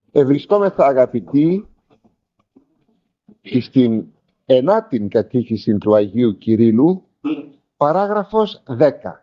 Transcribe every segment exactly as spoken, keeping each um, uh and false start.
Ευρισκόμεθα, αγαπητοί, στην ενάτην κατήχηση του Αγίου Κυρίλλου, παράγραφος δέκα.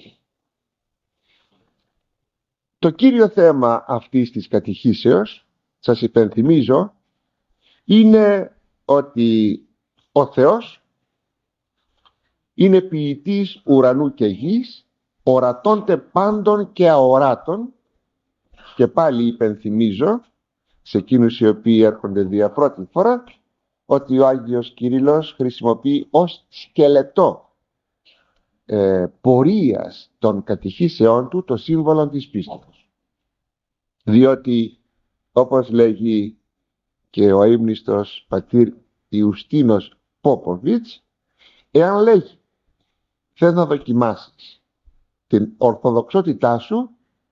Το κύριο θέμα αυτής της κατηχήσεως, σας υπενθυμίζω, είναι ότι ο Θεός είναι ποιητής ουρανού και γης, ορατώνται πάντων και αοράτων, και πάλι υπενθυμίζω σε εκείνους οι οποίοι έρχονται δια πρώτη φορά ότι ο Άγιος Κυρίλλος χρησιμοποιεί ως σκελετό ε, πορείας των κατηχήσεών του το σύμβολο της πίστης, διότι όπως λέγει και ο αείμνηστος πατήρ Ιουστίνος Πόποβιτς, εάν λέγει θες να δοκιμάσεις την ορθοδοξότητά σου,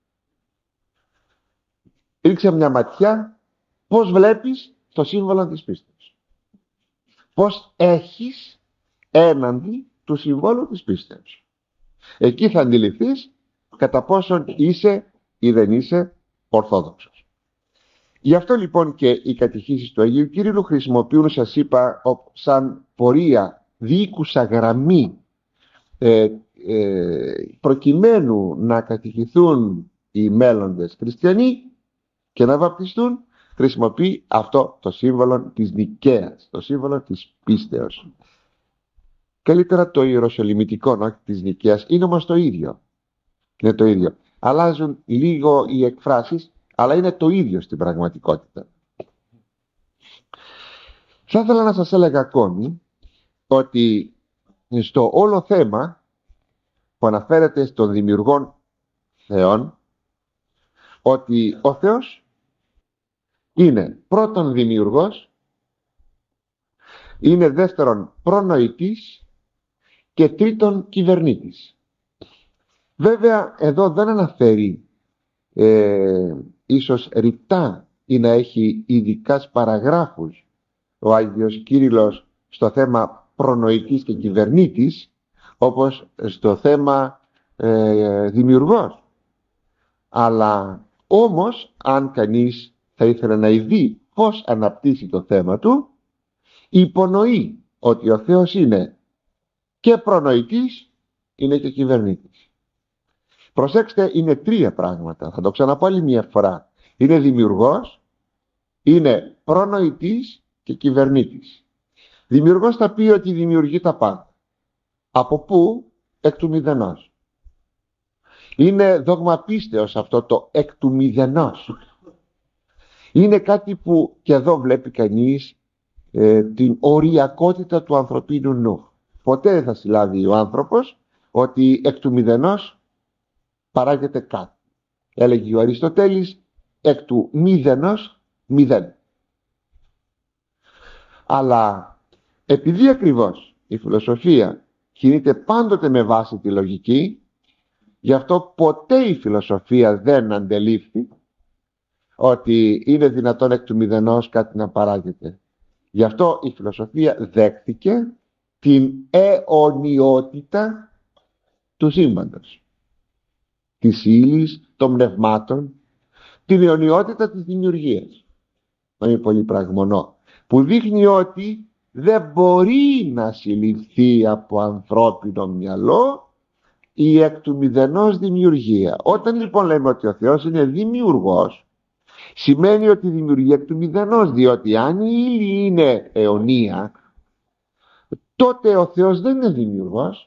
ρίξε μια ματιά πώς βλέπεις το σύμβολο της πίστης, πώς έχεις έναντι του συμβόλου της πίστεως. Εκεί θα αντιληφθείς κατά πόσον είσαι ή δεν είσαι ορθόδοξος. Γι' αυτό λοιπόν και οι κατηχήσεις του Αγίου Κυρίλλου χρησιμοποιούν, σας είπα, σαν πορεία διοίκουσα γραμμή ε, ε, προκειμένου να κατηχηθούν οι μέλλοντες χριστιανοί και να βαπτιστούν, χρησιμοποιεί αυτό το σύμβολο της Νικαίας, το σύμβολο της πίστεως. Καλύτερα το ιεροσολυμητικό, όχι της Νικαίας, είναι όμως το ίδιο. Είναι το ίδιο. Αλλάζουν λίγο οι εκφράσεις, αλλά είναι το ίδιο στην πραγματικότητα. Θα ήθελα να σας έλεγα ακόμη ότι στο όλο θέμα που αναφέρεται στον δημιουργόν Θεόν, ότι ο Θεός είναι πρώτον δημιουργός, είναι δεύτερον προνοητής και τρίτον κυβερνήτης. Βέβαια εδώ δεν αναφέρει ε, ίσως ρητά ή να έχει ειδικάς παραγράφους ο Άγιος Κύριλλος στο θέμα προνοητής και κυβερνήτης, όπως στο θέμα ε, δημιουργός. Αλλά όμως αν κανείς θα ήθελε να δει πώς αναπτύσσει το θέμα του, υπονοεί ότι ο Θεός είναι και προνοητής, είναι και κυβερνήτης. Προσέξτε, είναι τρία πράγματα, θα το ξαναπώ άλλη μια φορά. Είναι δημιουργός, είναι προνοητής και κυβερνήτης. Δημιουργός θα πει ότι δημιουργεί τα πάντα. Από πού? Εκ του μηδενός. Είναι δόγμα πίστεως αυτό το εκ του μηδενός. Είναι κάτι που και εδώ βλέπει κανείς ε, την οριακότητα του ανθρωπίνου νου. Ποτέ δεν θα συλλάβει ο άνθρωπος ότι εκ του μηδενός παράγεται κάτι. Έλεγε ο Αριστοτέλης, εκ του μηδενός μηδέν. Αλλά επειδή ακριβώς η φιλοσοφία κινείται πάντοτε με βάση τη λογική, γι' αυτό ποτέ η φιλοσοφία δεν αντελήφθη ότι είναι δυνατόν εκ του μηδενός κάτι να παράγεται. Γι' αυτό η φιλοσοφία δέχτηκε την αιωνιότητα του σύμπαντος, της ύλης, των πνευμάτων, την αιωνιότητα της δημιουργίας. Να είναι πολύ πραγμονό, που δείχνει ότι δεν μπορεί να συλληφθεί από ανθρώπινο μυαλό η εκ του μηδενός δημιουργία. Όταν λοιπόν λέμε ότι ο Θεός είναι δημιουργός, σημαίνει ότι δημιουργεί εκ του μηδενός, διότι αν η ύλη είναι αιωνία, τότε ο Θεός δεν είναι δημιουργός.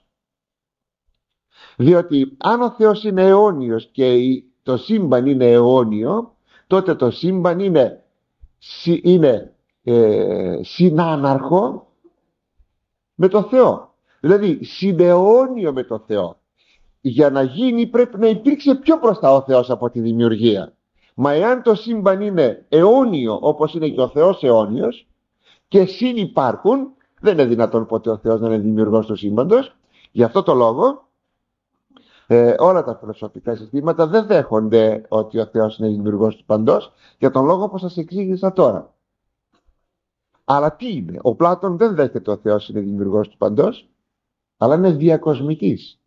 Διότι αν ο Θεός είναι αιώνιος και το σύμπαν είναι αιώνιο, τότε το σύμπαν είναι, είναι ε, συνάναρχο με το Θεό. Δηλαδή συναιώνιο με το Θεό. Για να γίνει πρέπει να υπήρξε πιο μπροστά ο Θεός από τη δημιουργία. Μα εάν το σύμπαν είναι αιώνιο όπως είναι και ο Θεός αιώνιος και συνυπάρχουν, δεν είναι δυνατόν ποτέ ο Θεός να είναι δημιουργός του σύμπαντος. Γι' αυτό το λόγο ε, όλα τα φιλοσοφικά συστήματα δεν δέχονται ότι ο Θεός είναι δημιουργός του παντός, για τον λόγο που σας εξήγησα τώρα. Αλλά τι είναι? Ο Πλάτων δεν δέχεται ο Θεός είναι δημιουργός του παντός, αλλά είναι διακοσμητής.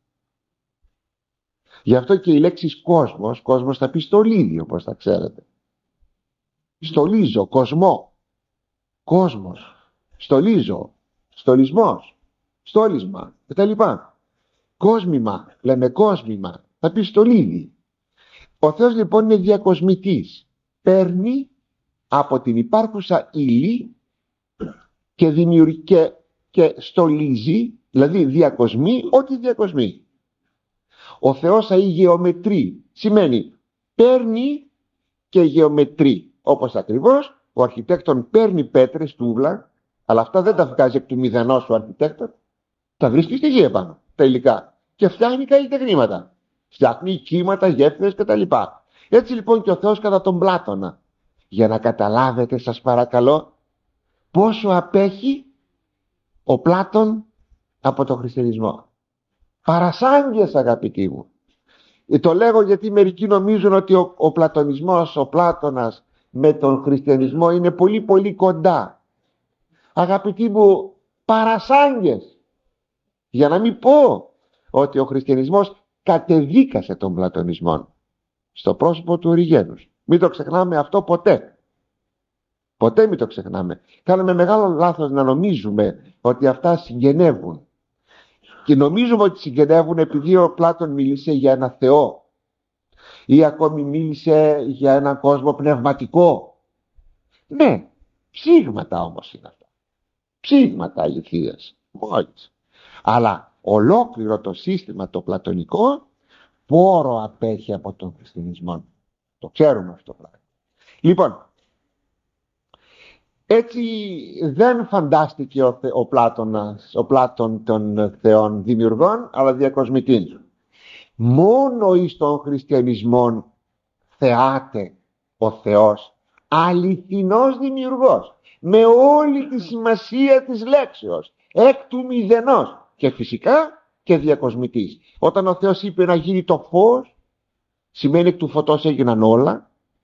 Γι' αυτό και η λέξη κόσμος, κόσμος θα πει στολίδι, όπως θα ξέρετε. στολίζω, κοσμό, κόσμος, στολίζω, στολισμός, στόλισμα κτλ. Κόσμημα, λέμε κόσμημα, θα πει στολίδι. Ο Θεός λοιπόν είναι διακοσμητής. Παίρνει από την υπάρχουσα ύλη και δημιουργεί και, και στολίζει, δηλαδή διακοσμεί ό,τι διακοσμεί. Ο Θεός αεί γεωμετρεί, σημαίνει παίρνει και γεωμετρεί. Όπως ακριβώς ο αρχιτέκτον παίρνει πέτρες, τούβλα, αλλά αυτά δεν τα βγάζει εκ του μηδενός ο αρχιτέκτον, τα βρίσκει στη γη επάνω, τα υλικά, και φτιάχνει καλλιτεχνήματα. Φτιάχνει κύματα, γέφυρες κτλ. Έτσι λοιπόν και ο Θεός κατά τον Πλάτωνα, για να καταλάβετε σας παρακαλώ πόσο απέχει ο Πλάτων από τον χριστιανισμό. Παρασάγγες, αγαπητοί μου. Ε, το λέγω γιατί μερικοί νομίζουν ότι ο, ο πλατωνισμός, ο Πλάτωνας με τον χριστιανισμό είναι πολύ πολύ κοντά. Αγαπητοί μου, παρασάγγες. Για να μην πω ότι ο χριστιανισμός κατεδίκασε τον πλατωνισμό στο πρόσωπο του Οριγένους. Μην το ξεχνάμε αυτό ποτέ. Ποτέ μην το ξεχνάμε. Κάνουμε μεγάλο λάθος να νομίζουμε ότι αυτά συγγενεύουν. Και νομίζουμε ότι συγγενεύουν επειδή ο Πλάτων μίλησε για ένα Θεό ή ακόμη μίλησε για έναν κόσμο πνευματικό. Ναι, ψήγματα όμως είναι αυτά. Ψήγματα αληθείας. Μόλις. Αλλά ολόκληρο το σύστημα το πλατωνικό πόρο απέχει από τον χριστιανισμό. Το ξέρουμε αυτό πράγμα. Λοιπόν, έτσι δεν φαντάστηκε ο, Θε, ο, Πλάτωνας, ο Πλάτων των θεών δημιουργών, αλλά διακοσμητήν. Μόνο εις τον χριστιανισμό θεάται ο Θεός αληθινός δημιουργός, με όλη τη σημασία της λέξεως, εκ του μηδενός, και φυσικά και διακοσμητής. Όταν ο Θεός είπε να γίνει το φως, σημαίνει εκ του φωτός έγιναν όλα.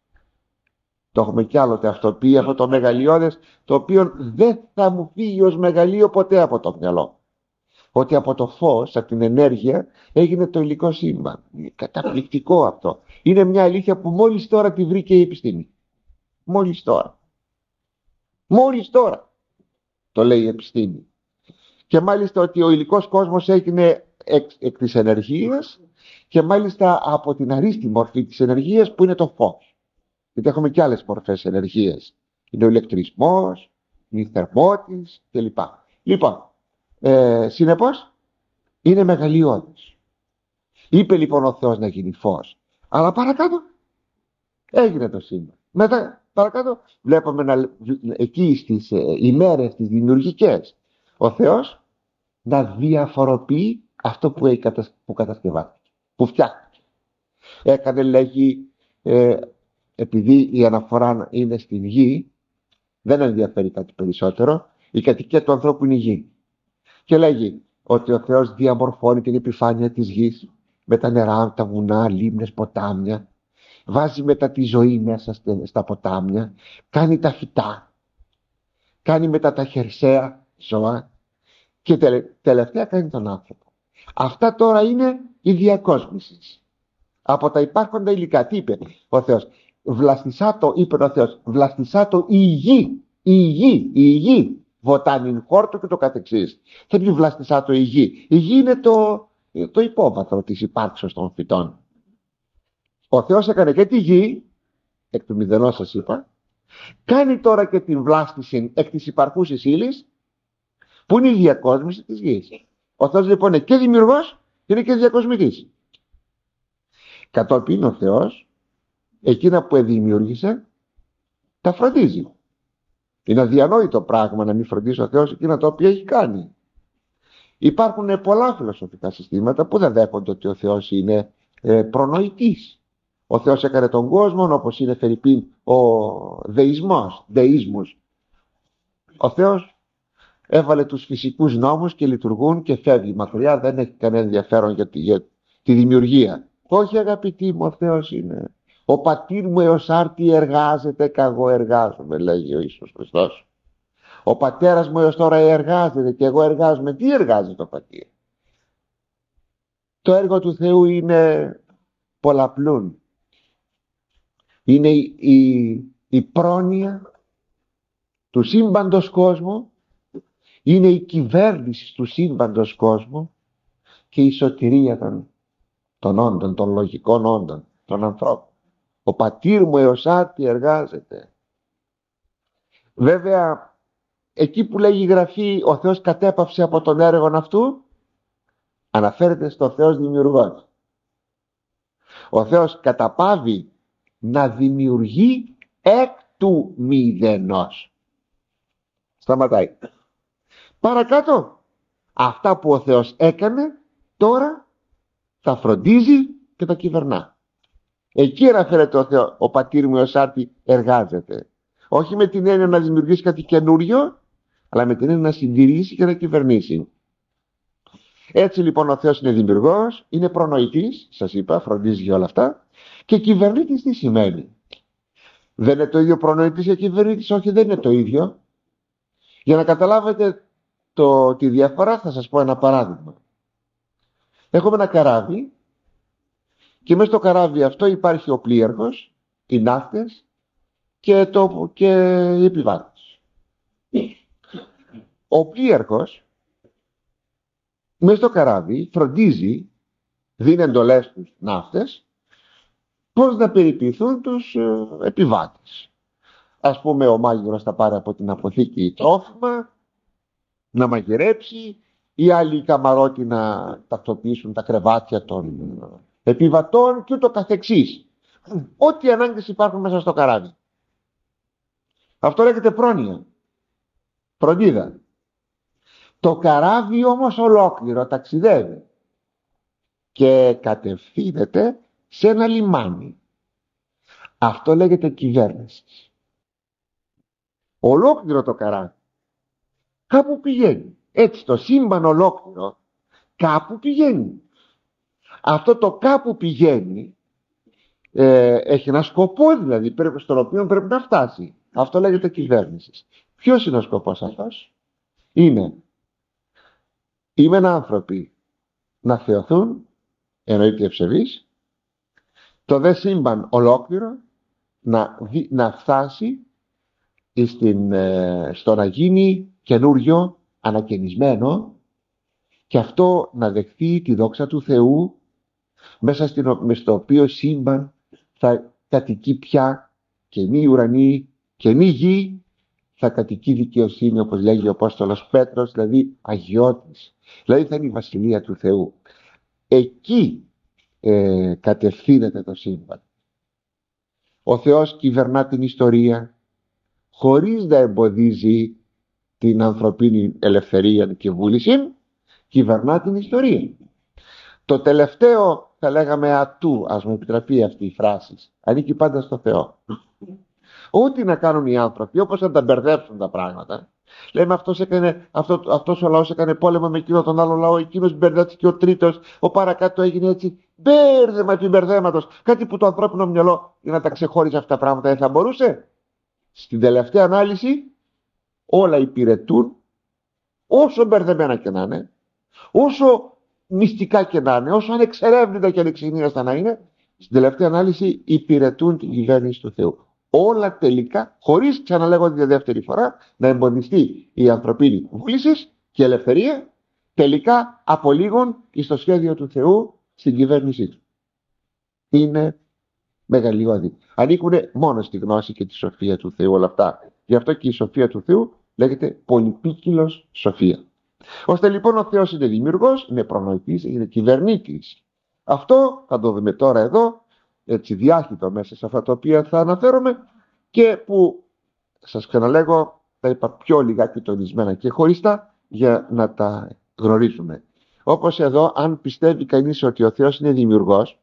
Το έχουμε κι άλλοτε αυτό πει, αυτό το μεγαλειώδες, το οποίο δεν θα μου φύγει ως μεγαλείο ποτέ από το μυαλό. Ότι από το φως, από την ενέργεια, έγινε το υλικό σύμπαν. Είναι καταπληκτικό αυτό. Είναι μια αλήθεια που μόλις τώρα τη βρήκε η επιστήμη. Μόλις τώρα. Μόλις τώρα το λέει η επιστήμη. Και μάλιστα ότι ο υλικός κόσμος έγινε εκ, εκ της ενεργείας και μάλιστα από την αρίστη μορφή της ενεργείας που είναι το φως. Γιατί έχουμε και άλλες μορφές ενεργείας. Είναι ο ηλεκτρισμός, είναι η θερμότης κλπ. Λοιπόν, ε, συνεπώς είναι μεγαλειώδης. Είπε λοιπόν ο Θεός να γίνει φως. Αλλά παρακάτω έγινε το σύμπαν. Μετά παρακάτω βλέπουμε να, εκεί στις ε, ημέρες τις δημιουργικές ο Θεός να διαφοροποιεί αυτό που, έχει, που κατασκευάστηκε, που φτιάχτηκε. Έκανε, λέγει, ε, επειδή η αναφορά είναι στην γη, δεν ενδιαφέρει κάτι περισσότερο, η κατοικία του ανθρώπου είναι η γη. Και λέγει ότι ο Θεός διαμορφώνει την επιφάνεια της γης με τα νερά, τα βουνά, λίμνες, ποτάμια, βάζει μετά τη ζωή μέσα στα ποτάμια, κάνει τα φυτά, κάνει μετά τα χερσαία ζώα και τελευταία κάνει τον άνθρωπο. Αυτά τώρα είναι η διακόσμηση. Από τα υπάρχοντα υλικά, τι είπε ο Θεός? Βλαστισά το, είπε ο Θεός, βλαστισά το η γη, η γη, η γη, βοτάνιν χόρτο και το καθεξής. Θα πει βλαστισά το η γη. Η γη είναι το, το υπόβαθρο της υπάρξεως των φυτών. Ο Θεός έκανε και τη γη, εκ του μηδενός σας είπα, κάνει τώρα και την βλάστηση εκ της υπαρχούσης ύλης, που είναι η διακόσμηση της γης. Ο Θεός λοιπόν είναι και δημιουργός και είναι και διακοσμητής. Κατόπιν ο Θεός εκείνα που δημιούργησε τα φροντίζει. Είναι αδιανόητο πράγμα να μην φροντίσει ο Θεός εκείνα τα οποία έχει κάνει. Υπάρχουν πολλά φιλοσοφικά συστήματα που δεν δέχονται ότι ο Θεός είναι ε, προνοητής. Ο Θεός έκανε τον κόσμο, όπως είναι φερειπίν ο δεισμός, δείσμους. Ο Θεός έβαλε τους φυσικούς νόμους και λειτουργούν και φεύγει μακριά, δεν έχει κανένα ενδιαφέρον για τη, για τη δημιουργία. Όχι, αγαπητοί μου, ο Θεός είναι. Ο πατήρ μου έως άρτη εργάζεται, κι εγώ εργάζομαι, λέγει ο Ιησούς Χριστός. Ο πατέρας μου έως τώρα εργάζεται και εγώ εργάζομαι. Τι εργάζεται ο πατήρ? Το έργο του Θεού είναι πολλαπλούν. Είναι η, η, η πρόνοια του σύμπαντος κόσμου, είναι η κυβέρνηση του σύμπαντος κόσμου και η σωτηρία των, των όντων, των λογικών όντων, των ανθρώπων. Ο πατήρ μου έως άρτη εργάζεται. Βέβαια, εκεί που λέγει η Γραφή ο Θεός κατέπαυσε από τον έργον αυτού, αναφέρεται στο Θεός δημιουργός. Ο Θεός καταπάβει να δημιουργεί εκ του μηδενός. Σταματάει. Παρακάτω, αυτά που ο Θεός έκανε, τώρα τα φροντίζει και τα κυβερνά. Εκεί αναφέρεται ο, Θεό, ο πατήρ μου ως άρτη εργάζεται. Όχι με την έννοια να δημιουργήσει κάτι καινούριο, αλλά με την έννοια να συντηρήσει και να κυβερνήσει. Έτσι λοιπόν ο Θεός είναι δημιουργός, είναι προνοητής, σας είπα, φροντίζει για όλα αυτά, και κυβερνήτης τι σημαίνει? Δεν είναι το ίδιο προνοητής και κυβερνήτης? Όχι, δεν είναι το ίδιο. Για να καταλάβετε το, τη διαφορά θα σας πω ένα παράδειγμα. Έχουμε ένα καράβι και μέσα στο καράβι αυτό υπάρχει ο πλοίαρχος, οι ναύτες και, το, και οι επιβάτες. Ο πλοίαρχος μέσα στο καράβι φροντίζει, δίνει εντολές στους ναύτες πώς να περιποιηθούν τους ε, επιβάτες. Ας πούμε ο μάγειρος θα πάρει από την αποθήκη τρόφιμα να μαγειρέψει, οι άλλοι καμαρότοι να τακτοποιήσουν τα κρεβάτια των επιβατών και ούτω καθεξής. Ό,τι ανάγκες υπάρχουν μέσα στο καράβι. Αυτό λέγεται πρόνοια, φροντίδα. Το καράβι όμως ολόκληρο ταξιδεύει και κατευθύνεται σε ένα λιμάνι. Αυτό λέγεται κυβέρνηση. Ολόκληρο το καράβι κάπου πηγαίνει. Έτσι το σύμπαν ολόκληρο κάπου πηγαίνει. Αυτό το κάπου πηγαίνει ε, έχει ένα σκοπό, δηλαδή πρέπει, στον οποίο πρέπει να φτάσει. Αυτό λέγεται κυβέρνηση. Ποιος είναι ο σκοπός αυτός? Είναι Είμαι άνθρωποι να θεωθούν, εννοείται ευσεβείς, το δε σύμπαν ολόκληρο να, δι, να φτάσει στην, ε, στο να γίνει καινούριο, ανακαινισμένο, και αυτό να δεχθεί τη δόξα του Θεού, μέσα στην, μες στο οποίο σύμπαν θα κατοικεί πια καινή ουρανή, καινή γη, θα κατοικεί δικαιοσύνη, όπως λέγει ο Απόστολος Πέτρος, δηλαδή αγιώτης. Δηλαδή θα είναι η βασιλεία του Θεού. Εκεί ε, κατευθύνεται το σύμπαν. Ο Θεός κυβερνά την ιστορία χωρίς να εμποδίζει την ανθρωπίνη ελευθερία και βούληση, κυβερνά την ιστορία. Το τελευταίο, θα λέγαμε ατού, ας μου επιτραπεί αυτή η φράση, ανήκει πάντα στο Θεό. Ό,τι να κάνουν οι άνθρωποι, όπως να τα μπερδέψουν τα πράγματα. Λέμε αυτός, έκανε, αυτό, αυτός ο λαός έκανε πόλεμο με εκείνο τον άλλο λαό, εκείνος μπερδεύτηκε ο τρίτος, ο παρακάτω έγινε έτσι. Μπέρδεμα επί μπερδέματος. Κάτι που το ανθρώπινο μυαλό για να τα ξεχώριζε αυτά τα πράγματα δεν θα μπορούσε. Στην τελευταία ανάλυση όλα υπηρετούν, όσο μπερδεμένα και να είναι, όσο μυστικά και να είναι, όσο ανεξερεύνητα και ανεξυγνίαστα να είναι, στην τελευταία ανάλυση υπηρετούν την κυβέρνηση του Θεού. Όλα τελικά, χωρίς, ξαναλέγω τη δεύτερη φορά, να εμποδιστεί η ανθρωπίνη βούληση και ελευθερία, τελικά απολύγουν στο σχέδιο του Θεού στην κυβέρνησή του. Είναι μεγαλειώδη. Ανήκουν μόνο στη γνώση και τη σοφία του Θεού όλα αυτά. Γι' αυτό και η σοφία του Θεού λέγεται πολυπίκυλος σοφία. Ώστε λοιπόν ο Θεός είναι δημιουργός, είναι προνοητής, είναι κυβερνήτης. Αυτό θα το δούμε τώρα εδώ, έτσι διάχυτο μέσα σε αυτά τα οποία θα αναφέρομαι, και που σας ξαναλέγω τα είπα πιο λιγάκι τονισμένα και χωριστά για να τα γνωρίζουμε. Όπως εδώ, αν πιστεύει κανείς ότι ο Θεός είναι δημιουργός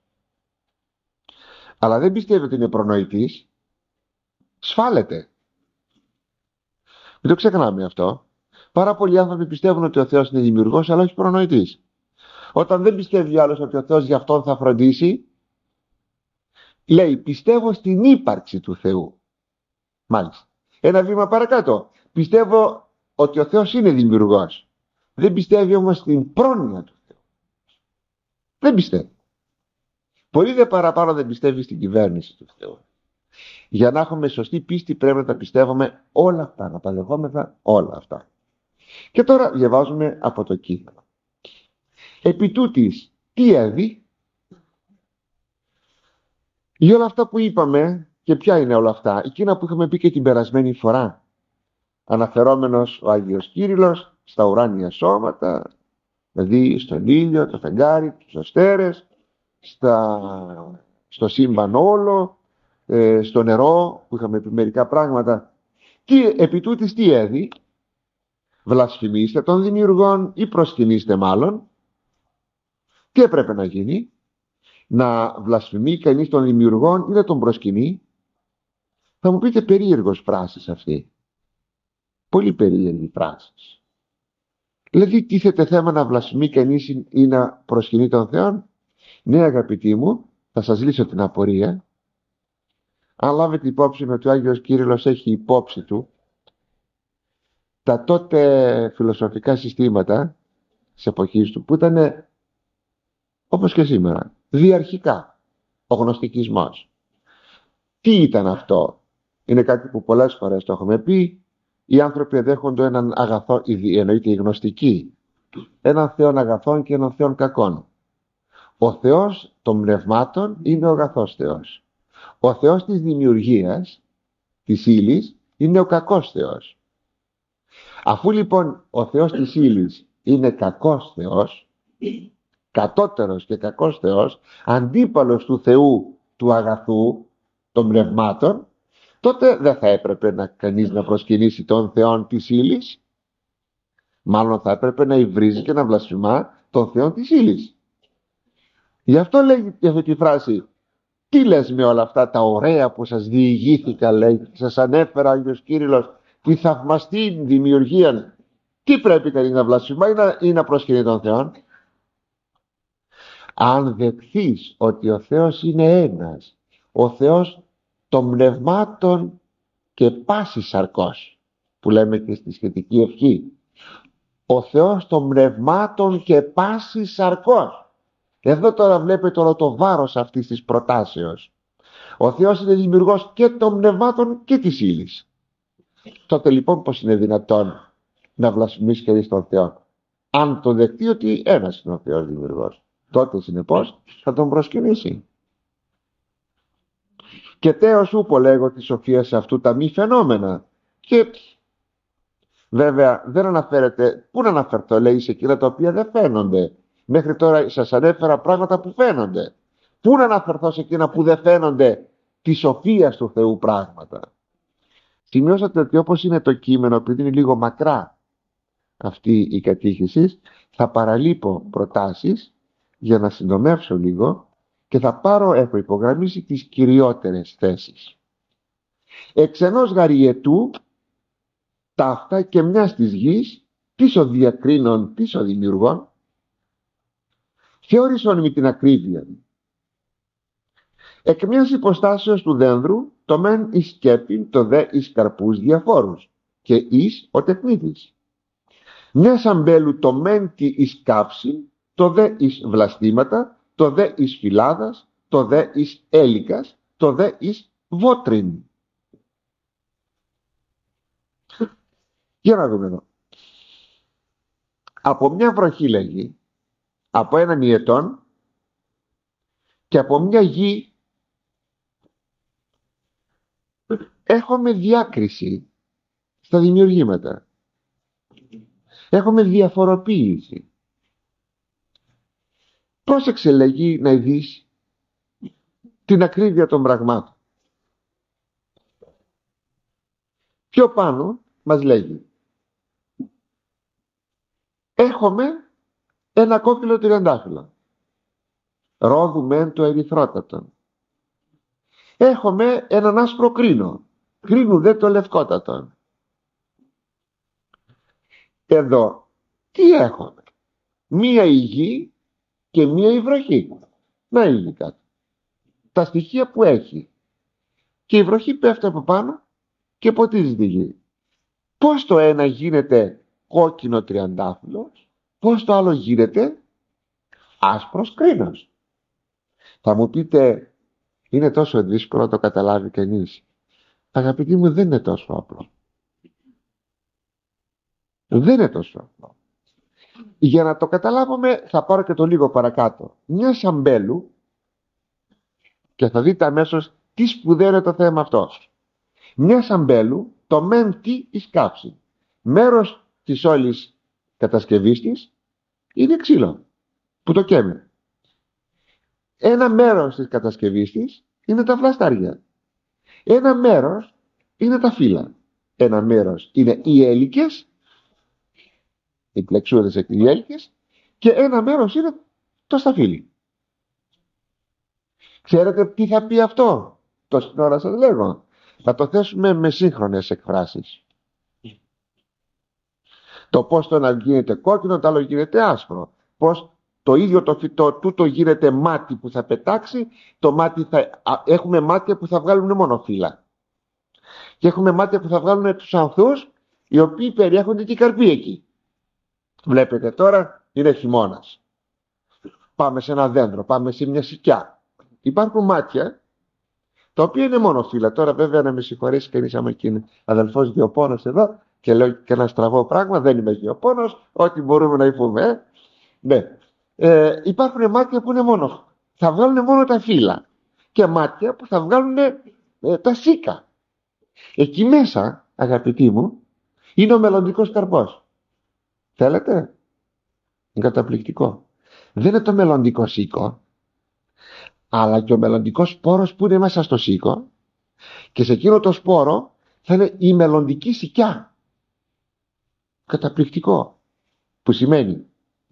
αλλά δεν πιστεύει ότι είναι προνοητής, σφάλεται. Μην το ξεχνάμε αυτό. Πάρα πολλοί άνθρωποι πιστεύουν ότι ο Θεός είναι δημιουργός αλλά όχι προνοητής. Όταν δεν πιστεύει ο άλλος ότι ο Θεός για αυτόν θα φροντίσει, λέει πιστεύω στην ύπαρξη του Θεού. Μάλιστα. Ένα βήμα παρακάτω. Πιστεύω ότι ο Θεός είναι δημιουργός. Δεν πιστεύει όμως στην πρόνοια του Θεού. Δεν πιστεύει. Πολύ δε παραπάνω δεν πιστεύει στην κυβέρνηση του Θεού. Για να έχουμε σωστή πίστη πρέπει να τα πιστεύουμε όλα αυτά, να τα δεχόμεθα όλα αυτά. Και τώρα διαβάζουμε από το κείμενο. Επί τούτης, τι έδει? Για όλα αυτά που είπαμε, και ποια είναι όλα αυτά? Εκείνα που είχαμε πει και την περασμένη φορά. Αναφερόμενος ο Άγιος Κύριλλος στα ουράνια σώματα, δηλαδή στον ήλιο, το φεγγάρι, τους αστέρες, στα... στο σύμπαν όλο, ε, στο νερό που είχαμε πει μερικά πράγματα. Τι, επί τούτης τι έδει? Βλασφημίστε των δημιουργών ή προσκυνήστε μάλλον? Τι έπρεπε να γίνει? Να βλασφημεί κανείς των δημιουργών ή να τον προσκυνεί? Θα μου πείτε, περίεργος φράσεις αυτή. Πολύ περίεργη φράσεις. Δηλαδή τίθεται θέμα να βλασφημεί κανείς ή να προσκυνεί τον Θεό? Ναι, αγαπητοί μου, θα σας λύσω την απορία. Αν λάβετε υπόψη ότι ο Άγιος Κύριλλος έχει υπόψη του τα τότε φιλοσοφικά συστήματα της εποχής του, που ήταν όπως και σήμερα διαρχικά, ο γνωστικισμός. Τι ήταν αυτό? Είναι κάτι που πολλές φορές το έχουμε πει. Οι άνθρωποι εδέχονται έναν αγαθό, εννοείται οι γνωστικοί, έναν Θεόν αγαθών και έναν Θεόν κακών. Ο Θεός των πνευμάτων είναι ο αγαθός Θεός. Ο Θεός της δημιουργίας, της ύλης, είναι ο κακός Θεός. Αφού λοιπόν ο Θεός της ύλης είναι κακός Θεός, κατώτερος και κακός Θεός, αντίπαλος του Θεού του αγαθού των πνευμάτων, τότε δεν θα έπρεπε να κανείς να προσκυνήσει τον Θεόν της ύλης. Μάλλον θα έπρεπε να υβρίζει και να βλασφημά τον Θεόν της ύλης. Γι' αυτό λέει αυτή τη φράση, τι λες με όλα αυτά τα ωραία που σας διηγήθηκα, λέει, σας ανέφερα ο Άγιος Κύριλλος, τη θαυμαστή δημιουργία. Τι πρέπει κανείς να βλασφημά ή να, ή να προσκυνεί τον Θεόν? Αν δεχθείς ότι ο Θεός είναι ένας, ο Θεός των πνευμάτων και πάσης σαρκός, που λέμε και στη σχετική ευχή, ο Θεός των πνευμάτων και πάσης σαρκός. Εδώ τώρα βλέπετε όλο το βάρος αυτής της προτάσεως. Ο Θεός είναι δημιουργός και των πνευμάτων και της ύλης. Τότε λοιπόν πως είναι δυνατόν να βλασφημίσει κανείς τον Θεό? Αν το δεχτεί ότι ένας είναι ο Θεός δημιουργός, τότε συνεπώς θα τον προσκυνήσει. Και τέος ούπο λέγω τη σοφία σε αυτού τα μη φαινόμενα. Και βέβαια δεν αναφέρεται, πού να αναφερθώ, λέει, σε εκείνα τα οποία δεν φαίνονται. Μέχρι τώρα σας ανέφερα πράγματα που φαίνονται. Πού να αναφερθώ σε εκείνα που δεν φαίνονται, τη σοφία του Θεού πράγματα? Σημειώσατε ότι όπως είναι το κείμενο, επειδή είναι λίγο μακρά αυτή η κατήχηση, θα παραλείπω προτάσεις για να συντομεύσω λίγο και θα πάρω, έχω υπογραμμίσει τις κυριότερες θέσεις. Εξ ενός γαριετού τα αυτά και μιας της γης, πίσω διακρίνων, πίσω δημιουργών, θεώρησον με την ακρίβεια. Εκ μιας υποστάσεως του δένδρου, το μεν εις σκέπην, το δε εις καρπούς διαφόρους, και εις ο τεχνίτης. Μιας αμπέλου το μεν τι εις καύση, το δε εις βλαστήματα, το δε εις φυλάδας, το δε εις έλικας, το δε εις βότριν. Για να δούμε εδώ. Από μια βροχή, λέγει, από έναν ιετών και από μια γη έχουμε διάκριση στα δημιουργήματα. Έχουμε διαφοροποίηση. Πρόσεξε, λέγει, να δεις την ακρίβεια των πραγμάτων. Πιο πάνω μας λέγει, έχουμε ένα κόκκινο τριαντάφυλλο, ρόδου μεν το ερυθρότατον. Έχουμε έναν άσπρο κρίνο, κρίνου δε το λευκότατον. Εδώ τι έχουμε? Μία η γη και μία η βροχή. Να η γη κάτω. Τα στοιχεία που έχει. Και η βροχή πέφτει από πάνω και ποτίζει τη γη. Πώς το ένα γίνεται κόκκινο τριαντάφυλλος, πώς το άλλο γίνεται άσπρος κρίνος? Θα μου πείτε, Είναι τόσο δύσκολο να το καταλάβει κανείς. Αγαπητοί μου, δεν είναι τόσο απλό. Δεν είναι τόσο απλό. Για να το καταλάβουμε θα πάρω και το λίγο παρακάτω. Μια σαμπέλου, και θα δείτε αμέσως τι σπουδαίο είναι το θέμα αυτό. Μια σαμπέλου, το μεν τι εις κάψη. Μέρος της όλης κατασκευής της είναι ξύλο που το καίμε. Ένα μέρος της κατασκευής της είναι τα βλαστάρια. Ένα μέρος είναι τα φύλλα. Ένα μέρος είναι οι έλικες, οι πλεξούδες εκ οι έλικες, και ένα μέρος είναι το σταφύλι. Ξέρετε τι θα πει αυτό? Τόση ώρα σας λέγω. Θα το θέσουμε με σύγχρονες εκφράσεις. Το πώς το ένα γίνεται κόκκινο, το άλλο γίνεται άσπρο. Πώς το ίδιο το φυτό τούτο γίνεται μάτι που θα πετάξει, το μάτι θα... έχουμε μάτια που θα βγάλουν μόνο φύλλα. Και έχουμε μάτια που θα βγάλουν τους ανθούς, οι οποίοι περιέχονται και οι καρποί εκεί. Βλέπετε τώρα είναι χειμώνας. Πάμε σε ένα δέντρο, πάμε σε μια σικιά. Υπάρχουν μάτια τα οποία είναι μόνο φύλλα. Τώρα βέβαια να με συγχωρέσει κανείς άμα και είναι αδελφός γεωπόνος εδώ και λέω και ένα στραβό πράγμα, δεν είμαι γεωπόνος, ό,τι μπορούμε να υφούμε. Ε. Ναι. Ε, υπάρχουν μάτια που είναι μόνο, θα βγάλουν μόνο τα φύλλα και μάτια που θα βγάλουν ε, τα σίκα. Εκεί μέσα, αγαπητοί μου, είναι ο μελλοντικός καρπός. Θέλετε? Είναι καταπληκτικό. Δεν είναι το μελλοντικό σίκο, αλλά και ο μελλοντικός σπόρος που είναι μέσα στο σίκο, και σε εκείνο το σπόρο θα είναι η μελλοντική σικιά. Καταπληκτικό. Που σημαίνει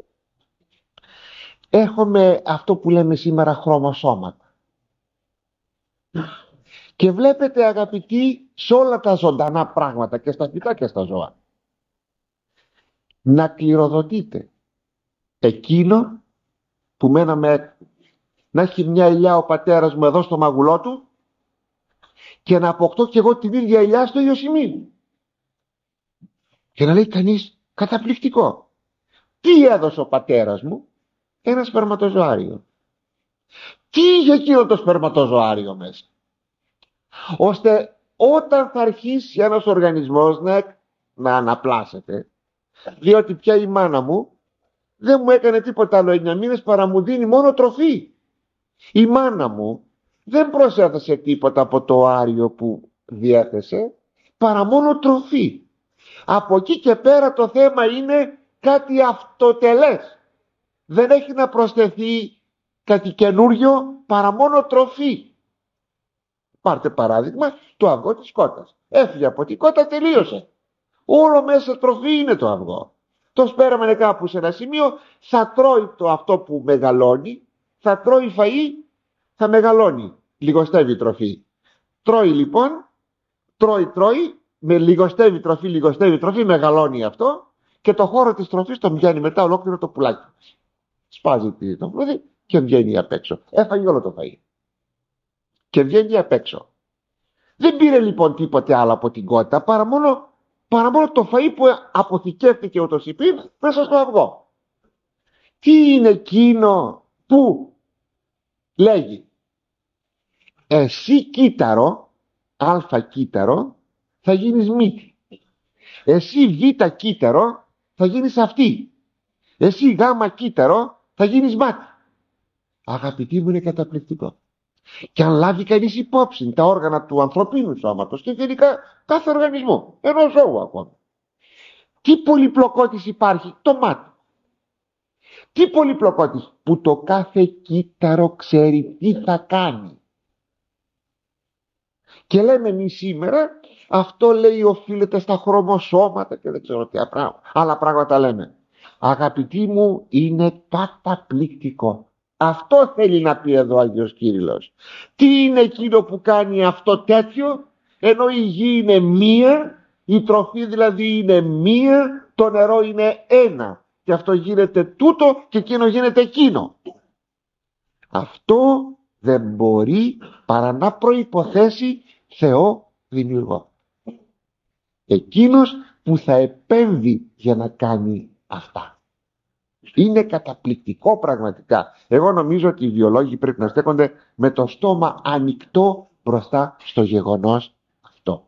έχουμε αυτό που λέμε σήμερα χρωμοσώματα. Και βλέπετε αγαπητοί, σε όλα τα ζωντανά πράγματα, και στα φυτά και στα ζώα, να κληροδοτείτε εκείνο που μέναμε, να έχει μια ελιά ο πατέρας μου εδώ στο μαγουλό του και να αποκτώ και εγώ την ίδια ελιά στο ίδιο σημείο. Και να λέει κανείς, καταπληκτικό. Τι έδωσε ο πατέρας μου? Ένα σπερματοζωάριο. Τι είχε εκείνο το σπερματοζωάριο μέσα? Ώστε όταν θα αρχίσει ένας οργανισμός να, να αναπλάσεται, διότι πια η μάνα μου δεν μου έκανε τίποτα άλλο εννιά μήνες παρά μου δίνει μόνο τροφή. Η μάνα μου δεν προσέθεσε τίποτα από το άριο που διέθεσε παρά μόνο τροφή. Από εκεί και πέρα το θέμα είναι κάτι αυτοτελές. Δεν έχει να προσθεθεί κάτι καινούριο παρά μόνο τροφή. Πάρτε παράδειγμα το αυγό της κότας. Έφυγε από την κότα, τελείωσε. Όλο μέσα τροφή είναι το αυγό. Το σπέραμε κάπου σε ένα σημείο, θα τρώει το αυτό που μεγαλώνει, θα τρώει φαΐ, θα μεγαλώνει. Λιγοστεύει η τροφή. Τρώει λοιπόν, τρώει, τρώει, με λιγοστεύει τροφή, λιγοστεύει τροφή, μεγαλώνει αυτό και το χώρο της τροφής τον βγαίνει μετά ολόκληρο το πουλάκι. Σπάζει το φλούδι και βγαίνει απ' έξω. Έφαγε όλο το φαΐ. Και βγαίνει απ' έξω. Δεν πήρε λοιπόν τίποτε άλλο από την κότα παρά μόνο, παρά μόνο το φαΐ που αποθηκεύτηκε ούτως υπήν μέσα στο αυγό. Τι είναι εκείνο που λέγει εσύ κύτταρο, αλφα κύτταρο, θα γίνεις μύτη. Εσύ β κύτταρο, θα γίνεις αυτή. Εσύ γάμα κύτταρο, θα γίνεις μάτι. Αγαπητοί μου, είναι καταπληκτικό. Και αν λάβει κανείς υπόψη τα όργανα του ανθρωπίνου σώματος και γενικά κάθε οργανισμό, ενός ζώου ακόμα, τι πολυπλοκότης υπάρχει? Το μάτι. Τι πολυπλοκότης? Που το κάθε κύτταρο ξέρει τι θα κάνει. Και λέμε εμείς σήμερα, αυτό λέει οφείλεται στα χρωμοσώματα και δεν ξέρω τι πράγματα. Άλλα πράγματα λέμε. Αγαπητοί μου, είναι καταπληκτικό. Αυτό θέλει να πει εδώ ο Άγιος Κύριλλος. Τι είναι εκείνο που κάνει αυτό τέτοιο? Ενώ η γη είναι μία, η τροφή δηλαδή είναι μία, το νερό είναι ένα. Και αυτό γίνεται τούτο και εκείνο γίνεται εκείνο. Αυτό δεν μπορεί παρά να προϋποθέσει Θεό δημιουργό. Εκείνος που θα επέμβει για να κάνει αυτά. Είναι καταπληκτικό πραγματικά. Εγώ νομίζω ότι οι βιολόγοι πρέπει να στέκονται με το στόμα ανοιχτό μπροστά στο γεγονός αυτό.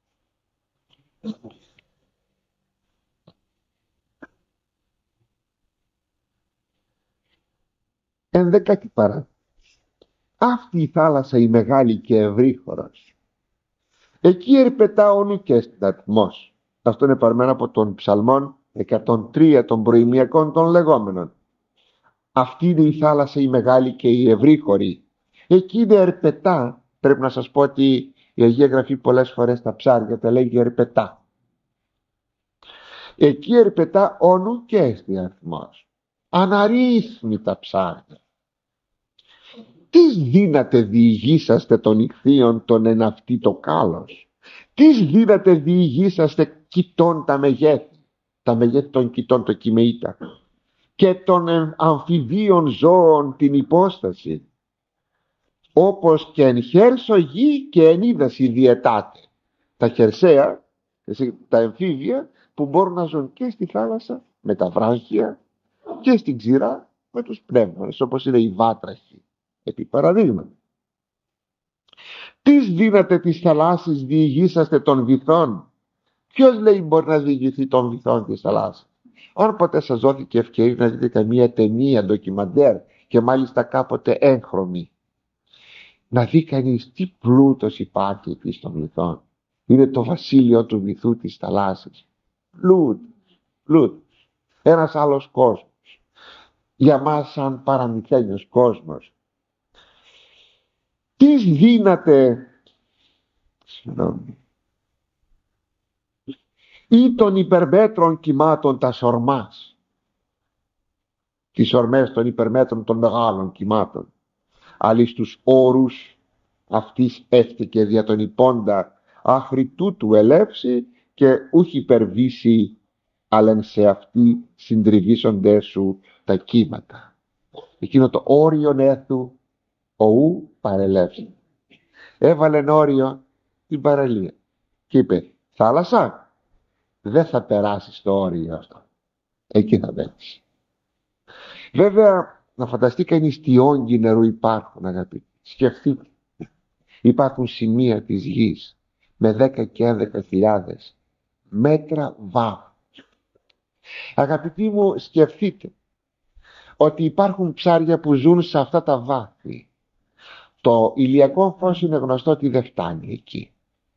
Ενδεκάτη παρά. Αυτή η θάλασσα η μεγάλη και ευρύχωρος. Εκεί ερπετά ο νουκές στην ατμός. Αυτό είναι παρμένο από τον Ψαλμόν εκατόν τρία των προημιακών των λεγόμενων. Αυτή είναι η θάλασσα η μεγάλη και η ευρύχωρη. Εκεί είναι ερπετά. Πρέπει να σας πω ότι η Αγία Γραφή πολλές φορές τα ψάρια τα λέγει ερπετά. Εκεί ερπετά ο νουκές στην ατμός. Αναρρύθμιτα ψάρια. Τις δύναται διηγήσαστε των ηχθείων τον εναυτή το κάλος. Τις δύναται διηγήσαστε κοιτών τα μεγέθη. Τα μεγέθη των κοιτών το κυμαιήτα. Και των αμφιβίων ζώων την υπόσταση. Όπως και εν χέρσο γη και εν ύδαση διαιτάται. Τα χερσαία, τα εμφύβια που μπορούν να ζουν και στη θάλασσα με τα βράχια και στην ξηρά με τους πνεύμονες, όπως είναι οι βάτραχοι. Επί παραδείγμα, τις δύναται τις θαλάσσης διηγήσαστε των βυθών. Ποιος λέει μπορεί να διηγηθεί των βυθών της θαλάσσης? Αν ποτέ σας δόθηκε ευκαιρία να δείτε καμία ταινία ντοκιμαντέρ και μάλιστα κάποτε έγχρωμη, να δει κανείς τι πλούτος υπάρχει εκεί των βυθών. Είναι το βασίλειο του βυθού της θαλάσσης. Πλούτος, πλούτος. Ένας άλλος κόσμος. Για μας σαν παραμυθένιος κόσμος. Τις δύναται συγγνώμη, ή των υπερμέτρων κυμάτων τα σορμάς. Τις ορμές των υπερμέτρων των μεγάλων κυμάτων. Αλλή στους όρους αυτής έφτεκε δια τον υπόντα άχρη τούτου ελεύσει και ούχ υπερβήσει αλλά σε αυτή συντριβήσονται σου τα κύματα. Εκείνο το όριον έθου οού παρελεύσει. Έβαλε όριο την παραλία και είπε θάλασσα δεν θα περάσει το όριο αυτό, εκεί θα μπαίνεις. Βέβαια να φανταστεί κανείς τι όγκοι νερού υπάρχουν, αγαπητοί. Σκεφτείτε, υπάρχουν σημεία της γης με δέκα και έντεκα χιλιάδες μέτρα βάθος. Αγαπητοί μου, σκεφτείτε ότι υπάρχουν ψάρια που ζουν σε αυτά τα βάθη. Το ηλιακό φως είναι γνωστό ότι δεν φτάνει εκεί.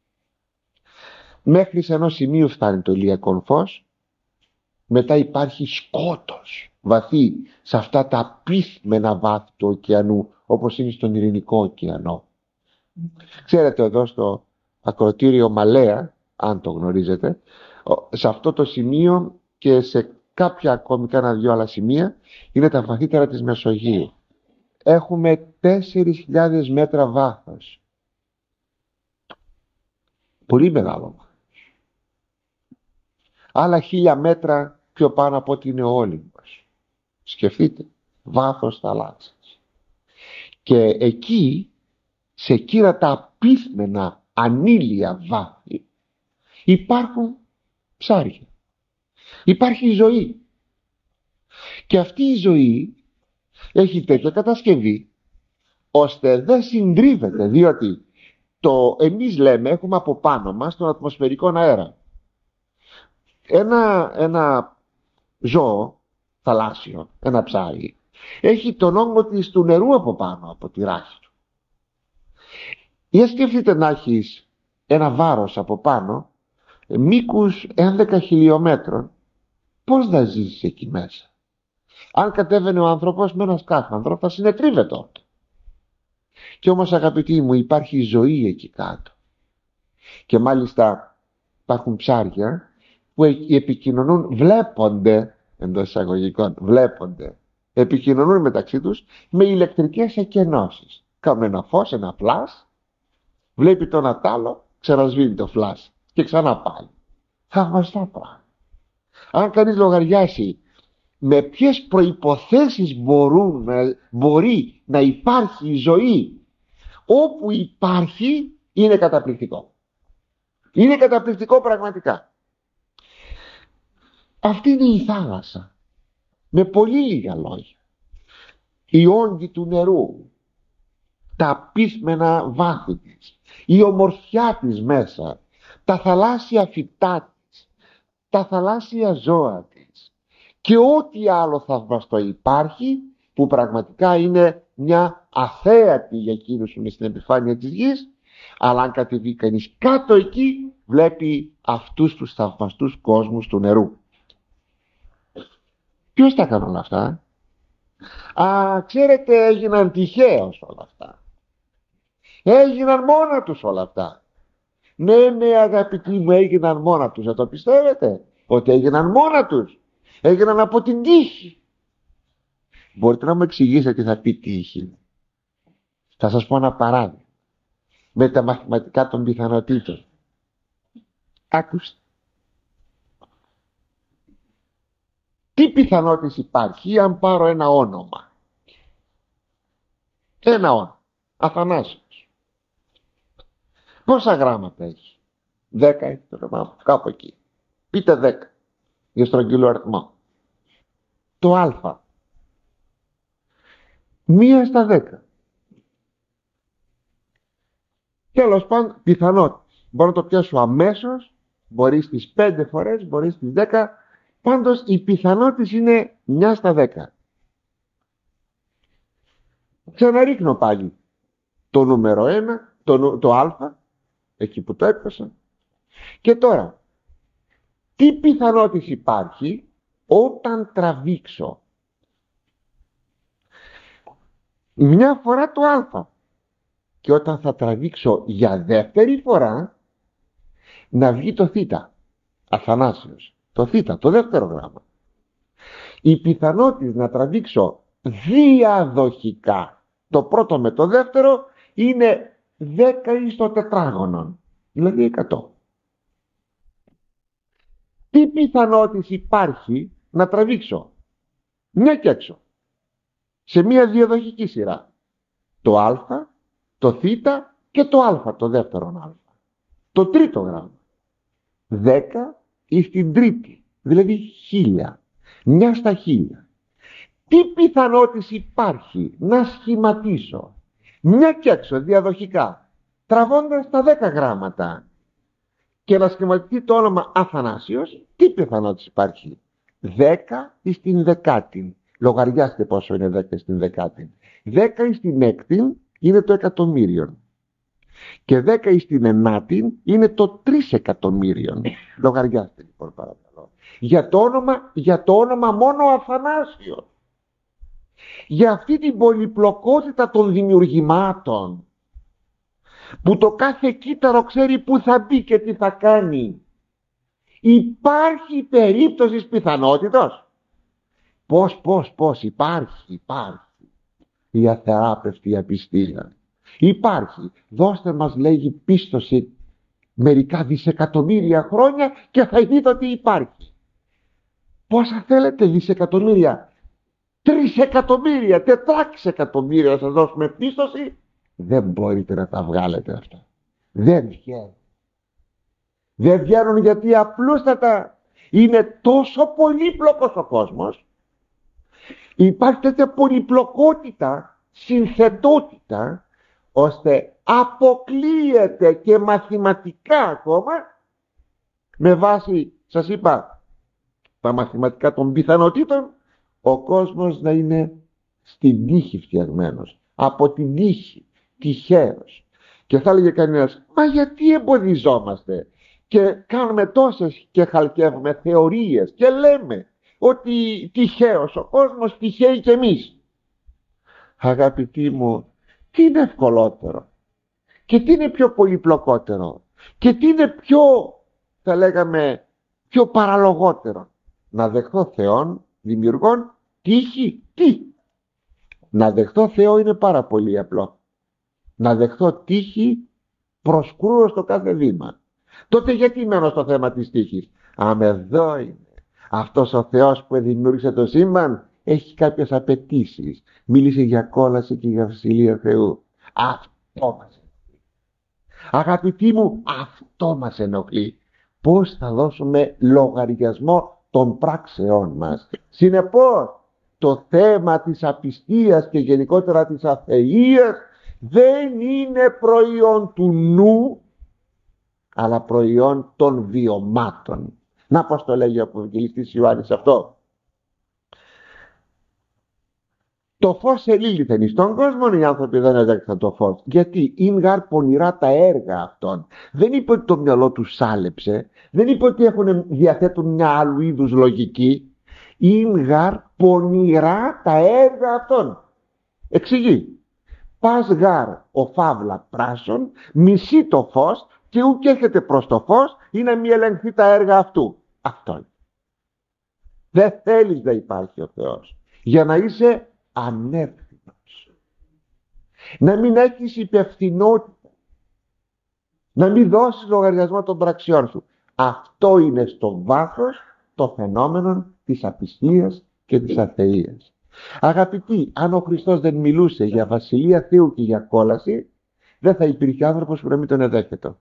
Μέχρι σε ενός σημείου φτάνει το ηλιακό φως. Μετά υπάρχει σκότος βαθύ σε αυτά τα απίθμενα βάθη του ωκεανού, όπως είναι στον Ειρηνικό ωκεανό. Ξέρετε, εδώ στο ακροτήριο Μαλέα, αν το γνωρίζετε, σε αυτό το σημείο και σε κάποια ακόμη κάνα δυο άλλα σημεία είναι τα βαθύτερα της Μεσογείου. Έχουμε τέσσερις χιλιάδες μέτρα βάθος. Πολύ μεγάλο. Άλλα χίλια μέτρα πιο πάνω από ό,τι είναι ο Όλυμπος. Σκεφτείτε, βάθος θαλάσσας. Και εκεί, σε εκείνα τα απίθμενα ανήλια βάθη, υπάρχουν ψάρια. Υπάρχει ζωή. Και αυτή η ζωή έχει τέτοια κατασκευή ώστε δεν συντρίβεται, διότι το εμείς λέμε έχουμε από πάνω μας τον ατμοσφαιρικό αέρα. Ένα, ένα ζώο θαλάσσιο, ένα ψάρι, έχει τον όγκο της του νερού από πάνω από τη ράχη του. Για σκεφτείτε να έχεις ένα βάρος από πάνω μήκους έντεκα χιλιόμετρων, πώς θα ζήσεις εκεί μέσα? Αν κατέβαινε ο άνθρωπος με ένα σκάφανδρο θα συνετρίβεται τότε. Και όμως, αγαπητοί μου, υπάρχει ζωή εκεί κάτω. Και μάλιστα υπάρχουν ψάρια που επικοινωνούν, βλέπονται, εντός εισαγωγικών, βλέπονται, επικοινωνούν μεταξύ τους με ηλεκτρικές εκενώσεις. Κάνουν ένα φως, ένα φλάς, βλέπει τον ατάλο, ξανασβήνει το φλάς και ξανά πάλι. Θαυμαστά πράγματα. Αν κανείς λογαριάσει με ποιες προϋποθέσεις μπορούν, μπορεί να υπάρχει η ζωή, όπου υπάρχει, είναι καταπληκτικό. Είναι καταπληκτικό πραγματικά. Αυτή είναι η θάλασσα. Με πολύ λίγα λόγια. Η όγκη του νερού, τα πείσμενα βάθη της, η ομορφιά της μέσα, τα θαλάσσια φυτά της, τα θαλάσσια ζώα της και ό,τι άλλο θαυμαστό υπάρχει, που πραγματικά είναι μια αθέατη για εκείνους που είναι στην επιφάνεια της γης, αλλά αν κατεβεί κανείς κάτω εκεί, βλέπει αυτούς τους θαυμαστούς κόσμους του νερού. Ποιος τα έκανε όλα αυτά? Α, ξέρετε, έγιναν τυχαίως όλα αυτά. Έγιναν μόνα τους όλα αυτά. Ναι, ναι, αγαπητοί μου, έγιναν μόνα τους. Δεν το πιστεύετε ότι έγιναν μόνα τους? Έγιναν από την τύχη. Μπορείτε να μου εξηγήσετε τι θα πει τύχη? Θα σας πω ένα παράδειγμα με τα μαθηματικά των πιθανότητων. Άκουστε. Τι πιθανότητες υπάρχει αν πάρω ένα όνομα? Ένα όνομα. Αθανάσιος. Πόσα γράμματα έχει? Δέκα έχει το όνομα, κάπου εκεί. Πείτε δέκα για στρογγυλό αριθμό. Το α. Μία στα δέκα. Τέλος πάντων, πιθανότητες. Μπορώ να το πιάσω αμέσως, μπορεί στις πέντε φορές, μπορεί στις δέκα. Πάντως οι πιθανότητες είναι μια στα δέκα. Ξαναρίχνω πάλι το νούμερο ένα, το, το α, εκεί που το έπιασα. Και τώρα, τι πιθανότητες υπάρχει όταν τραβήξω μια φορά το α και όταν θα τραβήξω για δεύτερη φορά να βγει το θ? Αθανάσιος. Το θ, το δεύτερο γράμμα. Η πιθανότητα να τραβήξω διαδοχικά το πρώτο με το δεύτερο είναι δέκα εις το τετράγωνο, δηλαδή εκατό. Τι πιθανότητα υπάρχει να τραβήξω μια και έξω σε μια διαδοχική σειρά το α, το θ και το α, το δεύτερο α, το τρίτο γράμμα, δέκα εις την τρίτη, δηλαδή χίλια, μια στα χίλια. Τι πιθανότητες υπάρχει να σχηματίσω μια και έξω διαδοχικά, τραβώντας τα δέκα γράμματα και να σχηματιστεί το όνομα Αθανάσιος? Τι πιθανότητες υπάρχει? δέκα εις την δεκάτη. Λογαριάστε πόσο είναι δέκα στην δεκάτη. δέκα εις την έκτη είναι το εκατομμύριο. Και δέκα εις την ενάτη είναι το τρισεκατομμύριο. Λογαριάστε λοιπόν παρακαλώ. Για το όνομα, για το όνομα μόνο Αθανάσιος. Για αυτή την πολυπλοκότητα των δημιουργημάτων, που το κάθε κύτταρο ξέρει που θα μπει και τι θα κάνει. Υπάρχει περίπτωση πιθανότητος? Πώς, πώς, πώς υπάρχει, υπάρχει. Η αθεράπευτη απιστία. Υπάρχει. Δώστε μας, λέγει, πίστοση μερικά δισεκατομμύρια χρόνια και θα δείτε ότι υπάρχει. Πόσα θέλετε δισεκατομμύρια? Τρισεκατομμύρια, τετράξεκατομμύρια να σας δώσουμε πίστοση? Δεν μπορείτε να τα βγάλετε αυτά. Δεν βγαίνουν. Δεν βγαίνουν γιατί απλούστατα είναι τόσο πολύπλοκος ο κόσμος. Υπάρχει τέτοια πολυπλοκότητα, συνθετότητα, ώστε αποκλείεται και μαθηματικά ακόμα, με βάση, σας είπα, τα μαθηματικά των πιθανότητων, ο κόσμος να είναι στην τύχη φτιαγμένος, από την τύχη, τυχαίος. Και θα έλεγε κανένας, μα γιατί εμποδιζόμαστε και κάνουμε τόσες και χαλκεύουμε θεωρίες και λέμε ότι τυχαίος ο κόσμος, τυχαίοι και εμείς? Αγαπητοί μου, τι είναι ευκολότερο και τι είναι πιο πολυπλοκότερο και τι είναι πιο, θα λέγαμε, πιο παραλογότερο? Να δεχθώ Θεόν δημιουργών τύχη? Τι? Να δεχθώ Θεό είναι πάρα πολύ απλό. Να δεχθώ τύχη προσκρούω στο κάθε βήμα. Τότε γιατί μένω στο θέμα της τύχης? Αμ, εδώ είναι. Αυτός ο Θεός που δημιούργησε το σύμπαν έχει κάποιες απαιτήσεις. Μίλησε για κόλαση και για βασιλεία Θεού. Αυτό μας ενοχλεί. Αγαπητοί μου, αυτό μας ενοχλεί. Πώς θα δώσουμε λογαριασμό των πράξεών μας? Συνεπώς, το θέμα της απιστίας και γενικότερα της αθείας δεν είναι προϊόν του νου, αλλά προϊόν των βιωμάτων. Να πως το λέγει ο Ευαγγελιστής Ιωάννης αυτό. Το φως ελήλυθεν εις τον κόσμο, οι άνθρωποι δεν έδειξαν το φως. Γιατί είναι γαρ πονηρά τα έργα αυτών. Δεν είπε ότι το μυαλό τους σάλεψε, δεν είπε ότι έχουν, διαθέτουν μια άλλου είδους λογική. Είναι γαρ πονηρά τα έργα αυτών. Εξηγεί. Πας γαρ ο φαύλα πράσων, μισεί το φως και ουκ έρχεται προς το φως ή να μη ελεγχθεί τα έργα αυτού. Αυτό είναι. Δεν θέλεις να υπάρχει ο Θεός για να είσαι ανεύθυνος, να μην έχεις υπευθυνότητα, να μην δώσεις λογαριασμό των πραξιών σου. Αυτό είναι στο βάθος το φαινόμενο της απιστίας και της αθείας. Αγαπητοί, αν ο Χριστός δεν μιλούσε για βασιλεία Θεού και για κόλαση, δεν θα υπήρχε άνθρωπος που να μην τον εδέχεται.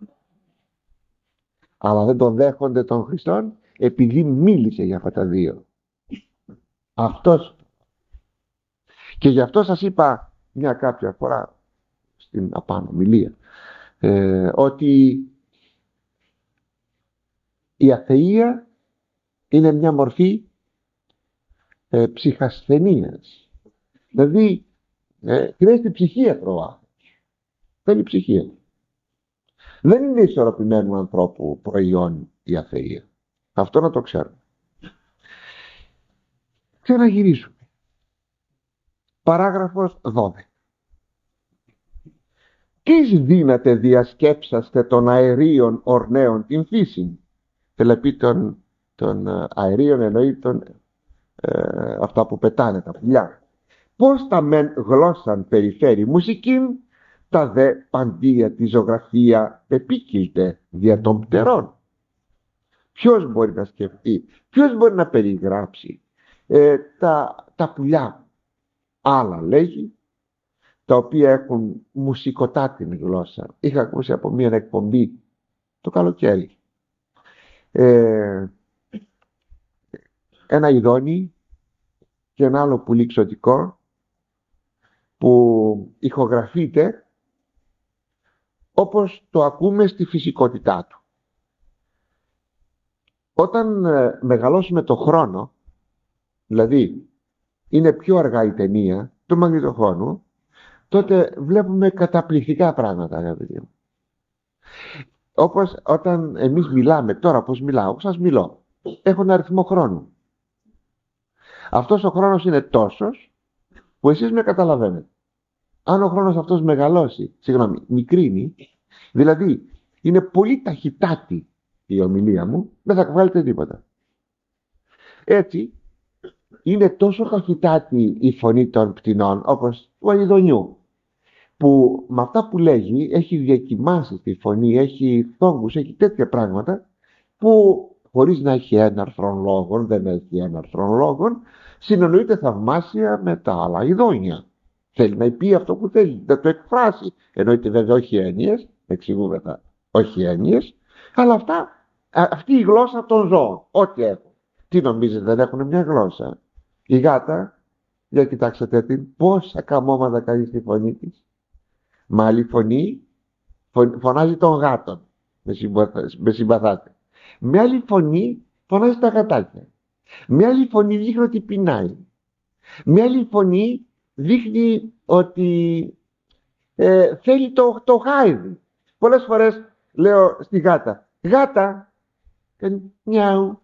Αλλά δεν τον δέχονται τον Χριστόν επειδή μίλησε για αυτά τα δύο. Αυτός. Και γι' αυτό σας είπα μια κάποια φορά στην απάνω μιλία ε, ότι η αθεία είναι μια μορφή ε, ψυχασθενείας. Δηλαδή ε, χρειάζεται ψυχίατρο ο άνθρωπος. Θέλει ψυχία. Δεν είναι ισορροπημένου ανθρώπου προϊόν η αθεία. Αυτό να το ξέρουμε. Ξαναγυρίσουμε. Παράγραφος δώδεκα. Τις δύναται διασκέψαστε των αερίων ορνέων την φύση. Τελεπεί των, των αερίων εννοεί των, ε, αυτά που πετάνε τα πουλιά. Πώς τα μεν γλώσσαν περιφέρει μουσικήν, τα δε παντία τη ζωγραφία επίκυλται δια των πτερών. Ποιος μπορεί να σκεφτεί, ποιος μπορεί να περιγράψει ε, τα, τα πουλιά. Άλλα λέγει, τα οποία έχουν μουσικοτά την γλώσσα. Είχα ακούσει από μία εκπομπή το καλοκαίρι ε, ένα ειδόνι και ένα άλλο πουλί ξωτικό που ηχογραφείται όπως το ακούμε στη φυσικότητά του. Όταν ε, μεγαλώσουμε το χρόνο, δηλαδή είναι πιο αργά η ταινία του μαγνητοφώνου, τότε βλέπουμε καταπληκτικά πράγματα, αγαπητοί μου. Όπως όταν εμείς μιλάμε τώρα, πώς μιλάω, όπως σας μιλώ, έχω ένα αριθμό χρόνου. Αυτός ο χρόνος είναι τόσος που εσείς με καταλαβαίνετε. Αν ο χρόνος αυτός μεγαλώσει, συγγνώμη, μικρύνει, δηλαδή είναι πολύ ταχυτάτη η ομιλία μου, δεν θα βγάλετε τίποτα. Έτσι, είναι τόσο ταχυτάτη η φωνή των πτηνών, όπως του αηδονιού, που με αυτά που λέγει έχει διακοιμάσει τη φωνή, έχει θόγκους, έχει τέτοια πράγματα που χωρίς να έχει έναρθρον λόγων, δεν έχει έναρθρον λόγων, συνεννοείται θαυμάσια με τα άλλα ειδόνια. Θέλει να πει αυτό που θέλει, να το εκφράσει. Εννοείται βέβαια όχι έννοιες, εξηγούμεθα, όχι έννοιες, αλλά αυτά, αυτή η γλώσσα των ζώων, ό,τι έχουν. Τι νομίζετε, δεν έχουν μια γλώσσα? Η γάτα, για κοιτάξτε την, πόσα καμώματα κάνει στη φωνή της. Μα άλλη φωνή φωνάζει τον γάτον, με συμπαθάτε. Με άλλη φωνή φωνάζει τα γατάκια. Με άλλη φωνή δείχνει ότι πεινάει. Με άλλη φωνή δείχνει ότι ε, θέλει το, το χάιδι. Πολλές φορές λέω στη γάτα, γάτα, κάνει μιαου.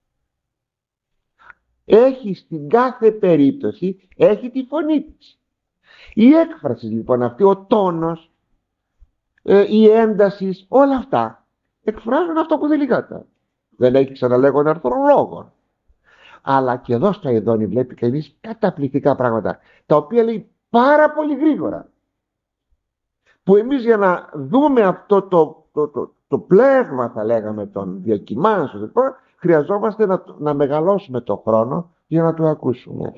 Έχει στην κάθε περίπτωση, έχει τη φωνή της. Η έκφραση λοιπόν αυτή, ο τόνος, ε, η ένταση, όλα αυτά εκφράζουν αυτό που θέλει η γάτα. Δεν έχει, ξαναλέγω, αρθρολόγων. Αλλά και εδώ στο ειδόνι βλέπει κανείς καταπληκτικά πράγματα, τα οποία λέει πάρα πολύ γρήγορα. Που εμείς για να δούμε αυτό το, το, το, το πλέγμα, θα λέγαμε, των διακοιμάνσεων, χρειαζόμαστε να, να μεγαλώσουμε το χρόνο για να το ακούσουμε.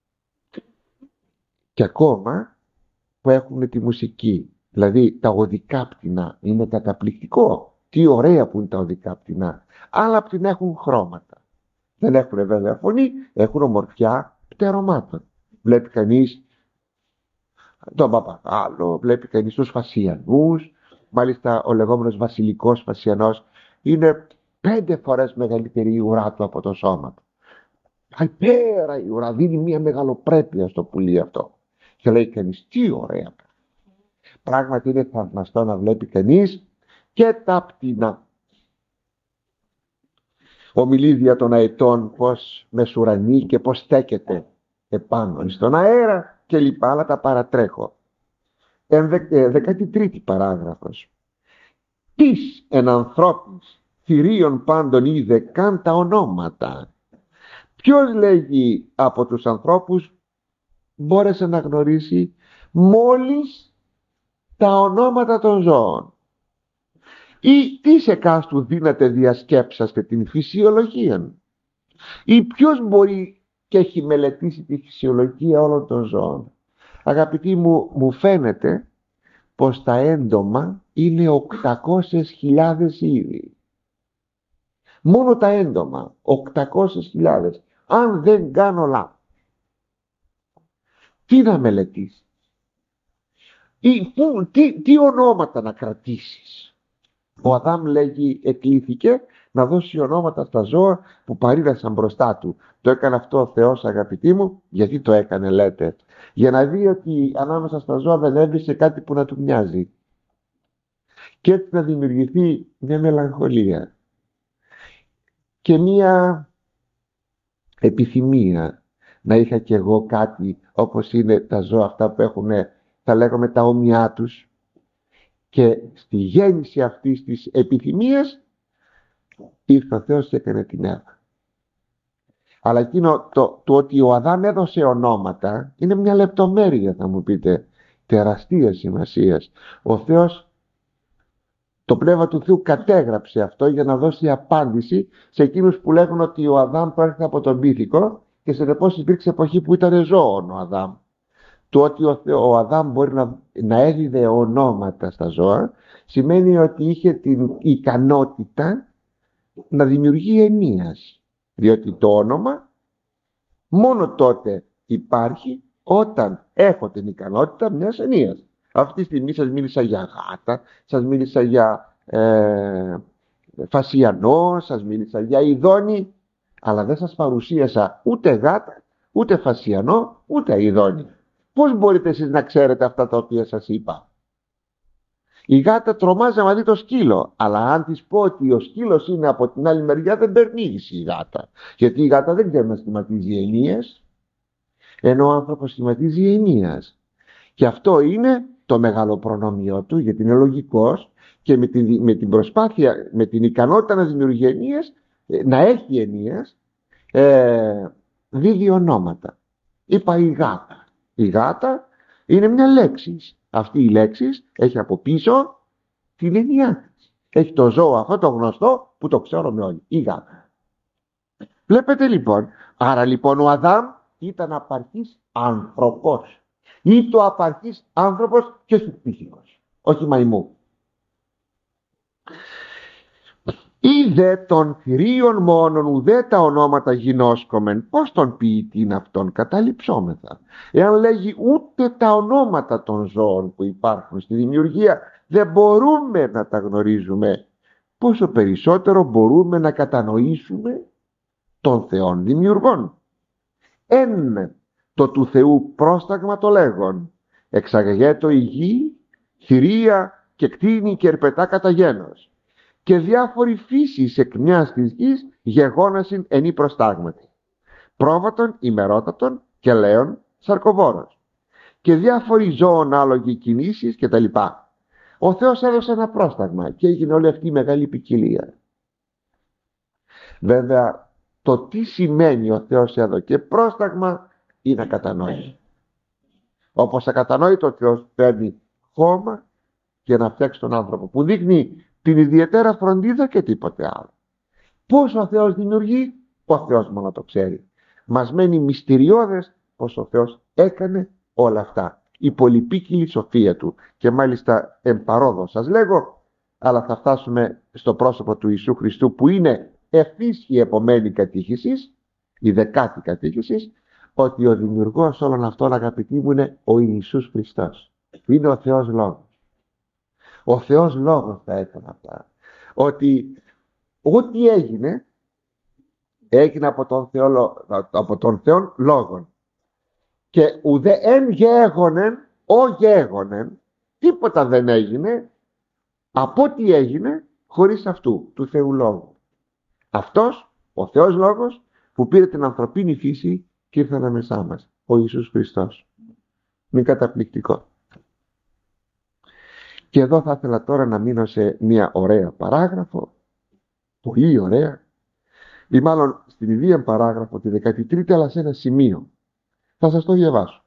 Και ακόμα που έχουν τη μουσική, δηλαδή τα οδικά πτηνά, είναι καταπληκτικό. Τι ωραία που είναι τα οδικά πτηνά. Άλλα πτηνά έχουν χρώματα. Δεν έχουν βέβαια φωνή, έχουν ομορφιά πτερωμάτων. Βλέπει κανείς τον παπαγάλο, βλέπει κανείς τους φασιανούς. Μάλιστα ο λεγόμενος βασιλικός φασιανός είναι πέντε φορές μεγαλύτερη η ουρά του από το σώμα του. Πάει πέρα η ουρά, δίνει μια μεγαλοπρέπεια στο πουλί αυτό. Και λέει κανείς, τι ωραία. Πράγματι είναι θαυμαστό να βλέπει κανείς και τα πτηνά. Ομιλεί δια των αετών πως μεσουρανεί και πως στέκεται επάνω στον αέρα και λοιπά, αλλά τα παρατρέχω. Δεκάτη τρίτη παράγραφος. Τις εν ανθρώπης θηρίων πάντων είδε καν τα ονόματα. Ποιος, λέγει, από τους ανθρώπους μπόρεσε να γνωρίσει μόλις τα ονόματα των ζώων? Ή τι σε κάστου δύναται διασκέψαστε την φυσιολογία? Ή ποιος μπορεί και έχει μελετήσει τη φυσιολογία όλων των ζώων? Αγαπητοί μου, μου φαίνεται πως τα έντομα είναι οκτακόσιες χιλιάδες είδη. Μόνο τα έντομα, οκτακόσιες χιλιάδες, αν δεν κάνω λάθος. Τι να μελετήσεις? Ή, που, τι, τι ονόματα να κρατήσεις? Ο Αδάμ, λέγει, εκλήθηκε να δώσει ονόματα στα ζώα που παρήδασαν μπροστά του. Το έκανε αυτό ο Θεός, αγαπητοί μου. Γιατί το έκανε, λέτε? Για να δει ότι ανάμεσα στα ζώα δεν έβρισε κάτι που να του μοιάζει. Και έτσι να δημιουργηθεί μια μελαγχολία και μια επιθυμία να είχα κι εγώ κάτι όπως είναι τα ζώα αυτά που έχουν, θα λέγαμε, τα όμοιά τους. Και στη γέννηση αυτής της επιθυμίας ήρθε ο Θεός και έκανε την Εύα. Αλλά εκείνο το, το ότι ο Αδάμ έδωσε ονόματα είναι μια λεπτομέρεια, θα μου πείτε, τεραστίας σημασίας. Ο Θεός, το Πνεύμα του Θεού κατέγραψε αυτό για να δώσει απάντηση σε εκείνους που λέγουν ότι ο Αδάμ προέρχεται από τον πίθηκο και συνεπώς υπήρξε εποχή που ήταν ζώων ο Αδάμ. Το ότι ο, ο Αδάμ μπορεί να, να έδιδε ονόματα στα ζώα σημαίνει ότι είχε την ικανότητα να δημιουργεί ενίας. Διότι το όνομα μόνο τότε υπάρχει όταν έχω την ικανότητα μιας ενίας. Αυτή τη στιγμή σας μίλησα για γάτα, σας μίλησα για ε, φασιανό, σας μίλησα για ειδόνι, αλλά δεν σας παρουσίασα ούτε γάτα, ούτε φασιανό, ούτε ειδόνι. Πώς μπορείτε εσείς να ξέρετε αυτά τα οποία σας είπα? Η γάτα τρομάζει να δει το σκύλο, αλλά αν της πω ότι ο σκύλος είναι από την άλλη μεριά, δεν περνήσει η γάτα. Γιατί η γάτα δεν ξέρει να σχηματίζει ενίες, ενώ ο άνθρωπος σχηματίζει ενίας. Και αυτό είναι το μεγάλο προνόμιο του, γιατί είναι λογικός και με την, με την προσπάθεια, με την ικανότητα να δημιουργεί ενίες, να έχει ενίες, ε, δίδει ονόματα. Είπα η γάτα. Η γάτα είναι μια λέξη. Αυτή η λέξη έχει από πίσω την εννοιά της. Έχει το ζώο αυτό το γνωστό που το ξέρουμε όλοι. Η γάτα. Βλέπετε λοιπόν. Άρα λοιπόν ο Αδάμ ήταν απαρχής άνθρωπος. Ή το απαρχής άνθρωπος και σουκτήσικος. Όχι μαϊμού. Είδε των θηρίων μόνον ουδέ τα ονόματα γινώσκομεν. Πώς τον ποιητήν αυτόν καταληψόμεθα? Εάν λέγει ούτε τα ονόματα των ζώων που υπάρχουν στη δημιουργία δεν μπορούμε να τα γνωρίζουμε, πόσο περισσότερο μπορούμε να κατανοήσουμε τον Θεόν δημιουργών? Εν το του Θεού πρόσταγμα το λέγον, εξαγαγέτο η γη, θηρία και κτίνη και ερπετά κατά γένος. Και διάφοροι φύσεις εκ μιας της γης γεγόνασιν ενή προστάγματι. Πρόβατον ημερότατον και λέον σαρκοβόρος. Και διάφοροι ζώων άλογοι κινήσεις και τα λοιπά. Ο Θεός έδωσε ένα πρόσταγμα και έγινε όλη αυτή η μεγάλη ποικιλία. Βέβαια το τι σημαίνει ο Θεός έδωκε πρόσταγμα είναι ακατανόητο. Όπως ακατανόητο ο Θεός παίρνει χώμα και να φτιάξει τον άνθρωπο, που δείχνει την ιδιαίτερα φροντίδα και τίποτε άλλο. Πώς ο Θεός δημιουργεί, ο Θεός μόνο το ξέρει. Μας μένει μυστηριώδες πως ο Θεός έκανε όλα αυτά. Η πολυπίκυλη σοφία του. Και μάλιστα εμπαρόδο σας λέγω, αλλά θα φτάσουμε στο πρόσωπο του Ιησού Χριστού, που είναι ευθύς η επομένη κατήχηση, η δεκάτη κατήχηση, ότι ο δημιουργός όλων αυτών, αγαπητοί μου, είναι ο Ιησούς Χριστός. Είναι ο Θεός Λόγος. Ο Θεός Λόγος θα έκανε αυτά. Ότι ό,τι έγινε, έγινε από τον Θεό, από τον Θεό Λόγον. Και ουδέ εν γέγονεν, ο γέγονεν, τίποτα δεν έγινε από ό,τι έγινε χωρίς αυτού, του Θεού Λόγου. Αυτός, ο Θεός Λόγος, που πήρε την ανθρωπίνη φύση και ήρθε ανάμεσά μας, ο Ιησούς Χριστός. Είναι καταπληκτικό. Και εδώ θα ήθελα τώρα να μείνω σε μια ωραία παράγραφο, πολύ ωραία, ή μάλλον στην ίδια παράγραφο, τη δεκατρίτη, αλλά σε ένα σημείο. Θα σας το διαβάσω.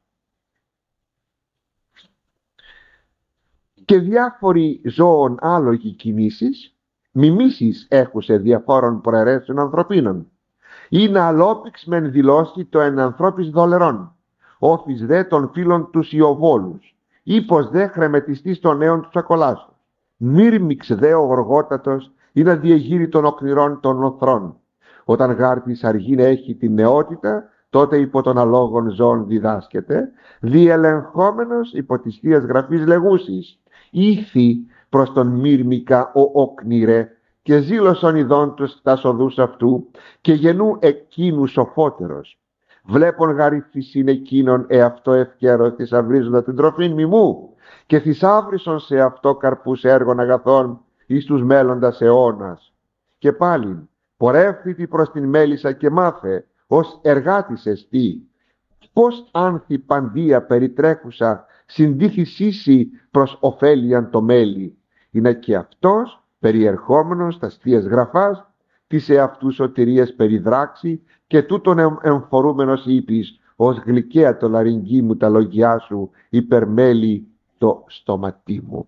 Και διάφοροι ζώων άλογοι κινήσεις, μιμήσεις έχουσε διαφόρων προαιρέσεων ανθρωπίνων. Είναι αλόπιξ μεν δηλώσει το εν ανθρώπης δολερών, όφης δε των φίλων τους Ιωβόλους, ύπος δε χρεμετιστής των νέων τους ακολάστων. Μύρμιξ δε ο οργότατος, ή να διεγείρει των οκνηρών των οθρών. Όταν γάρτης αργήν έχει την νεότητα, τότε υπό των αλόγων ζώων διδάσκεται, διελεγχόμενος υπό της Θείας Γραφής λεγούσης, ήθη προς τον μύρμικα ο οκνηρέ, και ζήλωσον ειδών τους τα οδούς αυτού, και γενού εκείνου σοφότερος. Βλέπον γαρίφησιν εκείνον εαυτό ευκαιρός θησαυρίζοντα την τροφήν μιμού, και θησαύρισον σε αυτό καρπούς έργων αγαθών εις τους μέλλοντας αιώνας. Και πάλιν, πορεύθητη προς την μέλισσα και μάθε, ως εργάτης εστί, πως άνθη παντία περιτρέχουσα συντήθησίσι προς ωφέλιαν το μέλι. Είναι και αυτός περιερχόμενος στα Θείας Γραφάς, της εαυτού σωτηρίας περιδράξει, και τούτον εμφορούμενος είπεις, ως γλυκαία το λαρυγγί μου τα λόγια σου, υπερμέλει το στόματί μου.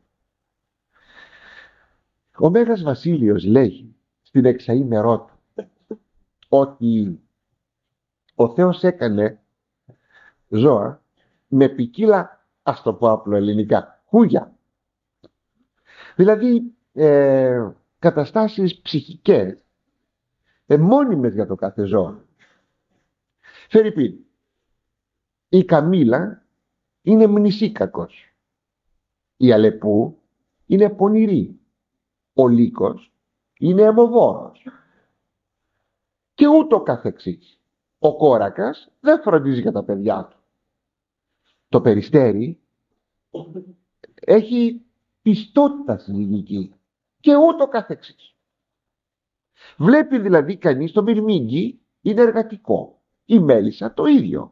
Ο Μέγας Βασίλειος λέγει στην εξαήμερό του ότι ο Θεός έκανε ζώα με ποικίλα, ας το πω απλό ελληνικά, χούγια. Δηλαδή ε, καταστάσεις ψυχικές, ε, μόνιμες για το κάθε ζώο. Φερρυπίν, η καμήλα είναι μνησίκακος, η αλεπού είναι πονηρή, ο λύκος είναι αιμοβόρος και ούτω καθεξής. Ο κόρακας δεν φροντίζει για τα παιδιά του. Το περιστέρι έχει πιστότητα συλλογική και ούτω καθεξής. Βλέπει δηλαδή κανείς το μυρμήγκι είναι εργατικό, η μέλισσα το ίδιο.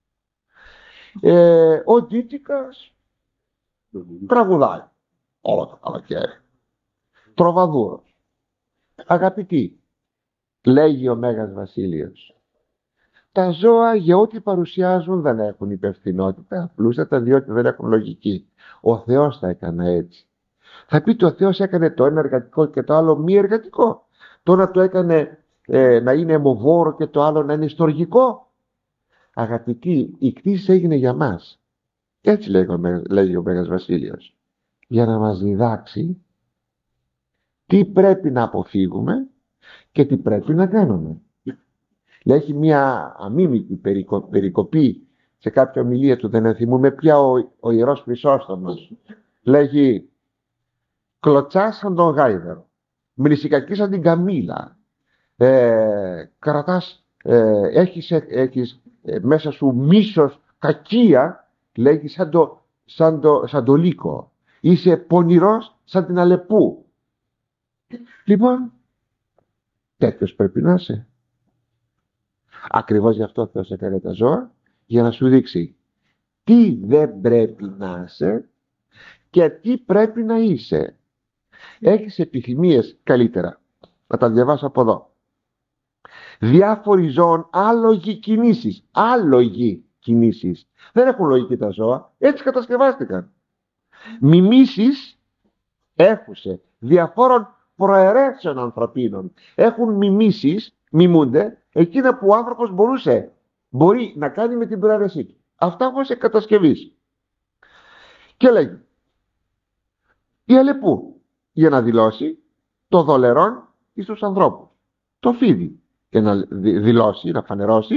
Ε, ο Τζίτσικας τραγουδάει όλο το καλοκαίρι, τροβαδούρος. Αγαπητοί, λέγει ο Μέγας Βασίλειος, τα ζώα για ό,τι παρουσιάζουν δεν έχουν υπευθυνότητα, απλούστατα διότι δεν έχουν λογική. Ο Θεός τα έκανε έτσι. Θα πείτε ο Θεός έκανε το ένα εργατικό και το άλλο μη εργατικό. Το να το έκανε ε, να είναι αιμοβόρο και το άλλο να είναι στοργικό. Αγαπητοί, η κτήση έγινε για μας. Έτσι λέγει ο Μέγας Βασίλειος. Για να μας διδάξει τι πρέπει να αποφύγουμε και τι πρέπει να κάνουμε. Έχει μια αμίμητη περικο, περικοπή σε κάποια ομιλία του, δεν ενθυμούμε πια, ο, ο Ιερός Χρυσόστομος. Λέγει, κλωτσάς σαν τον γάιδαρο, μνησικακής σαν την καμήλα, ε, κρατάς, ε, έχεις, έχεις ε, μέσα σου μίσος, κακία, λέγει σαν το, σαν το, σαν το λύκο. Είσαι πονηρός σαν την αλεπού. Λοιπόν, τέτοιος πρέπει να είσαι. Ακριβώς γι' αυτό ο Θεός έκανε τα ζώα, για να σου δείξει τι δεν πρέπει να είσαι και τι πρέπει να είσαι. Έχεις επιθυμίες, καλύτερα να τα διαβάσω από εδώ. Διάφοροι ζώων άλογοι κινήσεις, άλογοι κινήσεις. Δεν έχουν λογική τα ζώα, έτσι κατασκευάστηκαν. Μιμήσεις έχουσε διαφόρων προαιρέσεων ανθρωπίνων. Έχουν μιμήσεις, μιμούνται εκείνα που ο άνθρωπος μπορούσε, μπορεί να κάνει με την προαίρεσή του. Αυτά όμως εκ κατασκευής. Και λέγει, η αλεπού για να δηλώσει το δολερόν εις τους ανθρώπους. Το φίδι για να δηλώσει, να φανερώσει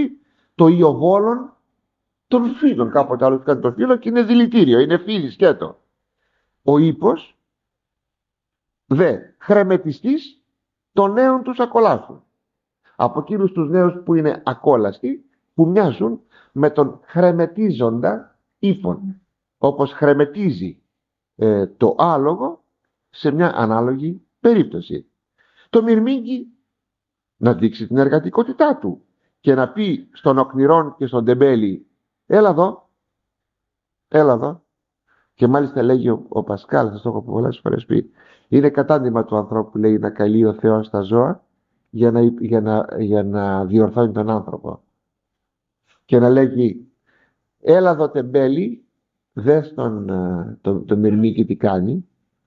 το ιοβόλον των φύλων. Κάποτε άλλο κάνει το φύλο και είναι δηλητήριο, είναι φύλι σκέτο. Ο ύπος δε χρεμετιστής των νέων τους ακολάσουν. Από εκείνους τους νέους που είναι ακόλαστοι, που μοιάζουν με τον χρεμετίζοντα ύπον, όπως χρεμετίζει ε, το άλογο σε μια ανάλογη περίπτωση. Το μυρμήγκι να δείξει την εργατικότητά του και να πει στον οκνηρόν και στον τεμπέλη, έλα εδώ, έλα εδώ. Και μάλιστα λέγει ο, ο Πασκάλ, σας το έχω πολλές φορές πει, είναι κατάντημα του ανθρώπου, λέει, να καλεί ο Θεός τα ζώα για να, για να, για να διορθώνει τον άνθρωπο. Και να λέγει, έλα εδώ τεμπέλη, δες τον, τον, τον μυρμήγκι τι κάνει.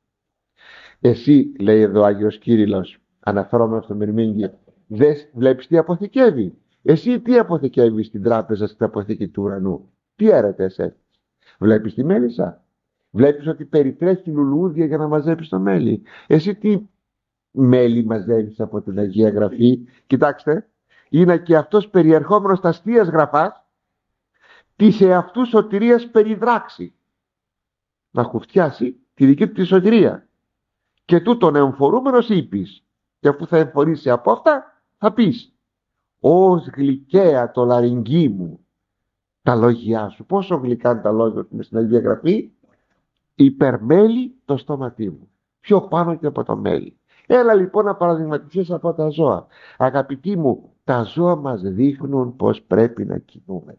Εσύ, λέει εδώ ο Άγιος Κύριλλος, αναφερόμενο στο μυρμήγκι, δες, βλέπεις τι αποθηκεύει. Εσύ τι αποθηκεύεις στην τράπεζα, στην αποθήκη του ουρανού. Τι έρετες έχεις. Βλέπεις τη μέλισσα. Βλέπεις ότι περιтрέχει λουλούδια για να μαζέψεις το μέλι. Εσύ τι μέλι μαζεύεις από την Αγία Γραφή. Κοιτάξτε, είναι και αυτός περιερχόμενος στα αστείας γραφάς της εαυτού σωτηρίας περιδράξει. Να χουφτιάσει τη δική του τη σωτηρία. Και τούτον εμφορούμενος είπεις. Και αφού θα εμφορήσει από αυτά θα πεις, ως γλυκαία το λαρυγγί μου τα λόγια σου. Πόσο γλυκά είναι τα λόγια του στην Αγία Γραφή. Υπερμέλει το στόματί μου, πιο πάνω και από το μέλι. Έλα λοιπόν να παραδειγματιστείς από τα ζώα. Αγαπητοί μου, τα ζώα μας δείχνουν πως πρέπει να κινούμε.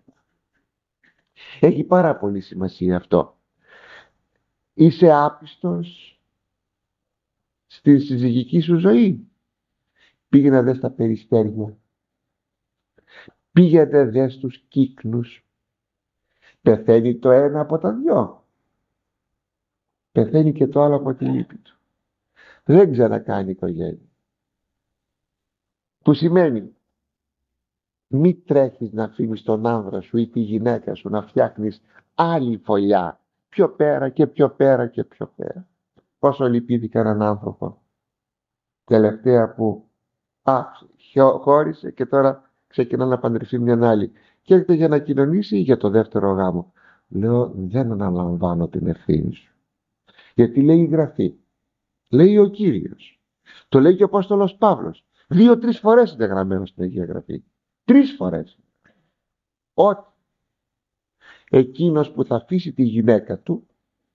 Έχει πάρα πολύ σημασία αυτό. Είσαι άπιστος στη συζυγική σου ζωή. Πήγαινε δες τα περιστέρια. Πήγαινε δες τους κύκνους. Πεθαίνει το ένα από τα δυο. Πεθαίνει και το άλλο από τη λύπη του. Δεν ξανακάνει οικογένεια. Που σημαίνει μη τρέχεις να αφήνεις τον άνδρα σου ή τη γυναίκα σου να φτιάχνεις άλλη φωλιά. Πιο πέρα και πιο πέρα και πιο πέρα. Πόσο λυπήθηκα έναν άνθρωπο τελευταία που α, χώρισε και τώρα ξεκινά να παντρευτεί μια άλλη. Και έρχεται για να κοινωνήσει για το δεύτερο γάμο. Λέω, δεν αναλαμβάνω την ευθύνη σου. Γιατί λέει η Γραφή, λέει ο Κύριος, το λέει και ο Απόστολος Παύλος. Δύο-τρεις φορές είναι γραμμένο στην Αγία Γραφή. Τρεις φορές. Ότι εκείνος που θα αφήσει τη γυναίκα του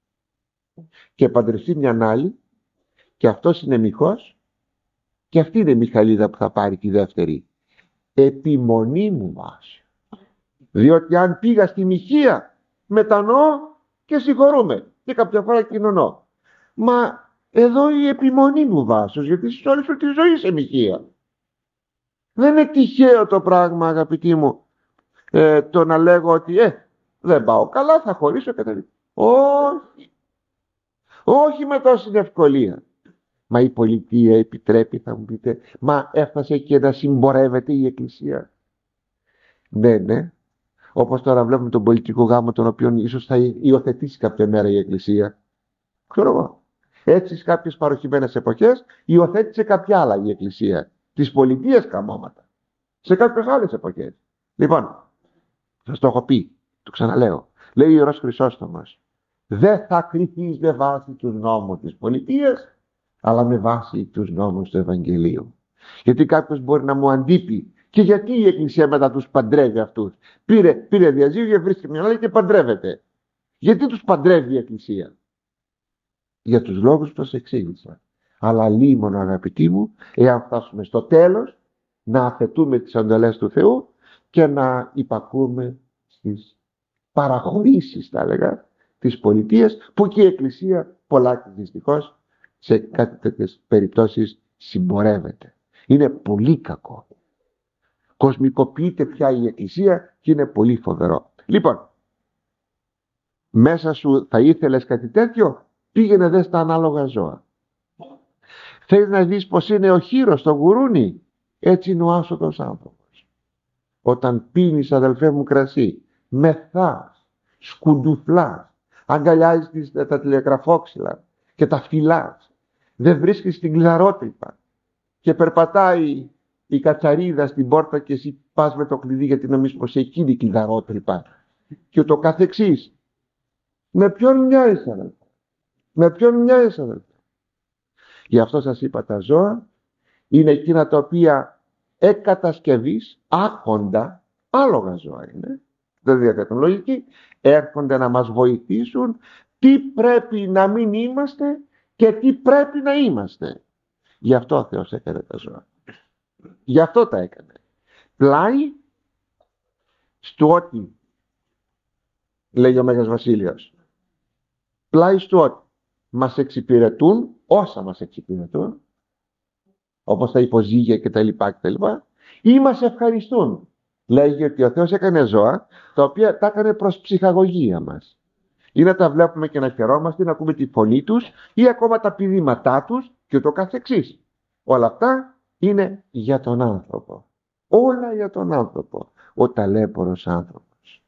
και παντρευτεί μια άλλη, και αυτός είναι μοιχός, και αυτή είναι η Μιχαλίδα που θα πάρει τη δεύτερη. Επιμονή μου βάση. Διότι αν πήγα στη μοιχεία, μετανοώ και συγχωρούμε. Και κάποια φορά κοινωνώ. Μα εδώ η επιμονή μου βάσος, γιατί εσείς όλη σου τη ζωή σε μοιχεία. Δεν είναι τυχαίο το πράγμα, αγαπητοί μου, ε, το να λέγω ότι ε, δεν πάω καλά, θα χωρίσω και τα λοιπά. Όχι. Όχι με τόση ευκολία. Μα η πολιτεία επιτρέπει, θα μου πείτε, μα έφτασε και να συμπορεύεται η Εκκλησία. Ναι, ναι. Όπως τώρα βλέπουμε τον πολιτικό γάμο, τον οποίο ίσως θα υιοθετήσει κάποια μέρα η Εκκλησία. Ξέρω εγώ. Έτσι στις κάποιες παροχημένες εποχές υιοθέτησε κάποια άλλα η Εκκλησία. Της πολιτείας καμώματα. Σε κάποιες άλλες εποχές. Λοιπόν, σας το έχω πει, το ξαναλέω. Λέει ο Ιερός Χρυσόστομος, δεν θα κριθείς με βάση τους νόμους της πολιτείας, αλλά με βάση τους νόμους του Ευαγγελίου. Γιατί κάποιος μπορεί να μου αντίπει, και γιατί η Εκκλησία μετά τους παντρεύει αυτούς. Πήρε, πήρε διαζύγιο, βρίσκει μια άλλη και παντρεύεται. Γιατί τους παντρεύει η Εκκλησία? Για τους λόγους που σας εξήγησα. Αλλά λίμωνο, αγαπητοί μου, εάν φτάσουμε στο τέλος, να αφαιτούμε τις εντολές του Θεού και να υπακούμε στις παραχωρήσεις, θα έλεγα, της πολιτείας, που και η Εκκλησία πολλά και δυστυχώς σε κάτι τέτοιες περιπτώσεις συμπορεύεται. Είναι πολύ κακό. Κοσμικοποιείται πια η Εκκλησία και είναι πολύ φοβερό. Λοιπόν, μέσα σου θα ήθελες κάτι τέτοιο? Πήγαινε δες τα ανάλογα ζώα. Θέλεις να δεις πως είναι ο χήρος στο γουρούνι? Έτσι είναι ο άσωτος άνθρωπος. Όταν πίνεις, αδελφέ μου, κρασί, μεθάς, σκουντουφλάς, αγκαλιάζεις τα τηλεγραφόξυλα και τα φυλάς, δεν βρίσκεις την κλαρότρυπα και περπατάει η κατσαρίδα στην πόρτα και εσύ πας με το κλειδί γιατί νομίζεις πως εκείνη κλειδαρότρυπα και ούτω καθεξής. Με ποιον μοιάζεις, αδελφέ? Με ποιον μοιάζεις, αδελφέ? Γι' αυτό σας είπα, τα ζώα είναι εκείνα τα οποία εκ κατασκευής, άρχοντα, άλογα ζώα είναι, δεν διαθέτουν λογική, έρχονται να μας βοηθήσουν τι πρέπει να μην είμαστε και τι πρέπει να είμαστε. Γι' αυτό ο Θεός έκανε τα ζώα. Γι' αυτό τα έκανε. Πλάι στο ότι, λέει ο Μέγας Βασίλειος, πλάι στο ότι μας εξυπηρετούν όσα μας εξυπηρετούν, όπως τα υποζύγια και τα λοιπά και τα λοιπά, ή μας ευχαριστούν. Λέγει ότι ο Θεός έκανε ζώα τα οποία τα έκανε προς ψυχαγωγία μας. Ή να τα βλέπουμε και να χαιρόμαστε, να ακούμε τη φωνή τους ή ακόμα τα πηδήματά τους και ούτω καθεξής. Όλα αυτά είναι για τον άνθρωπο. Όλα για τον άνθρωπο. Ο ταλέπορος άνθρωπος.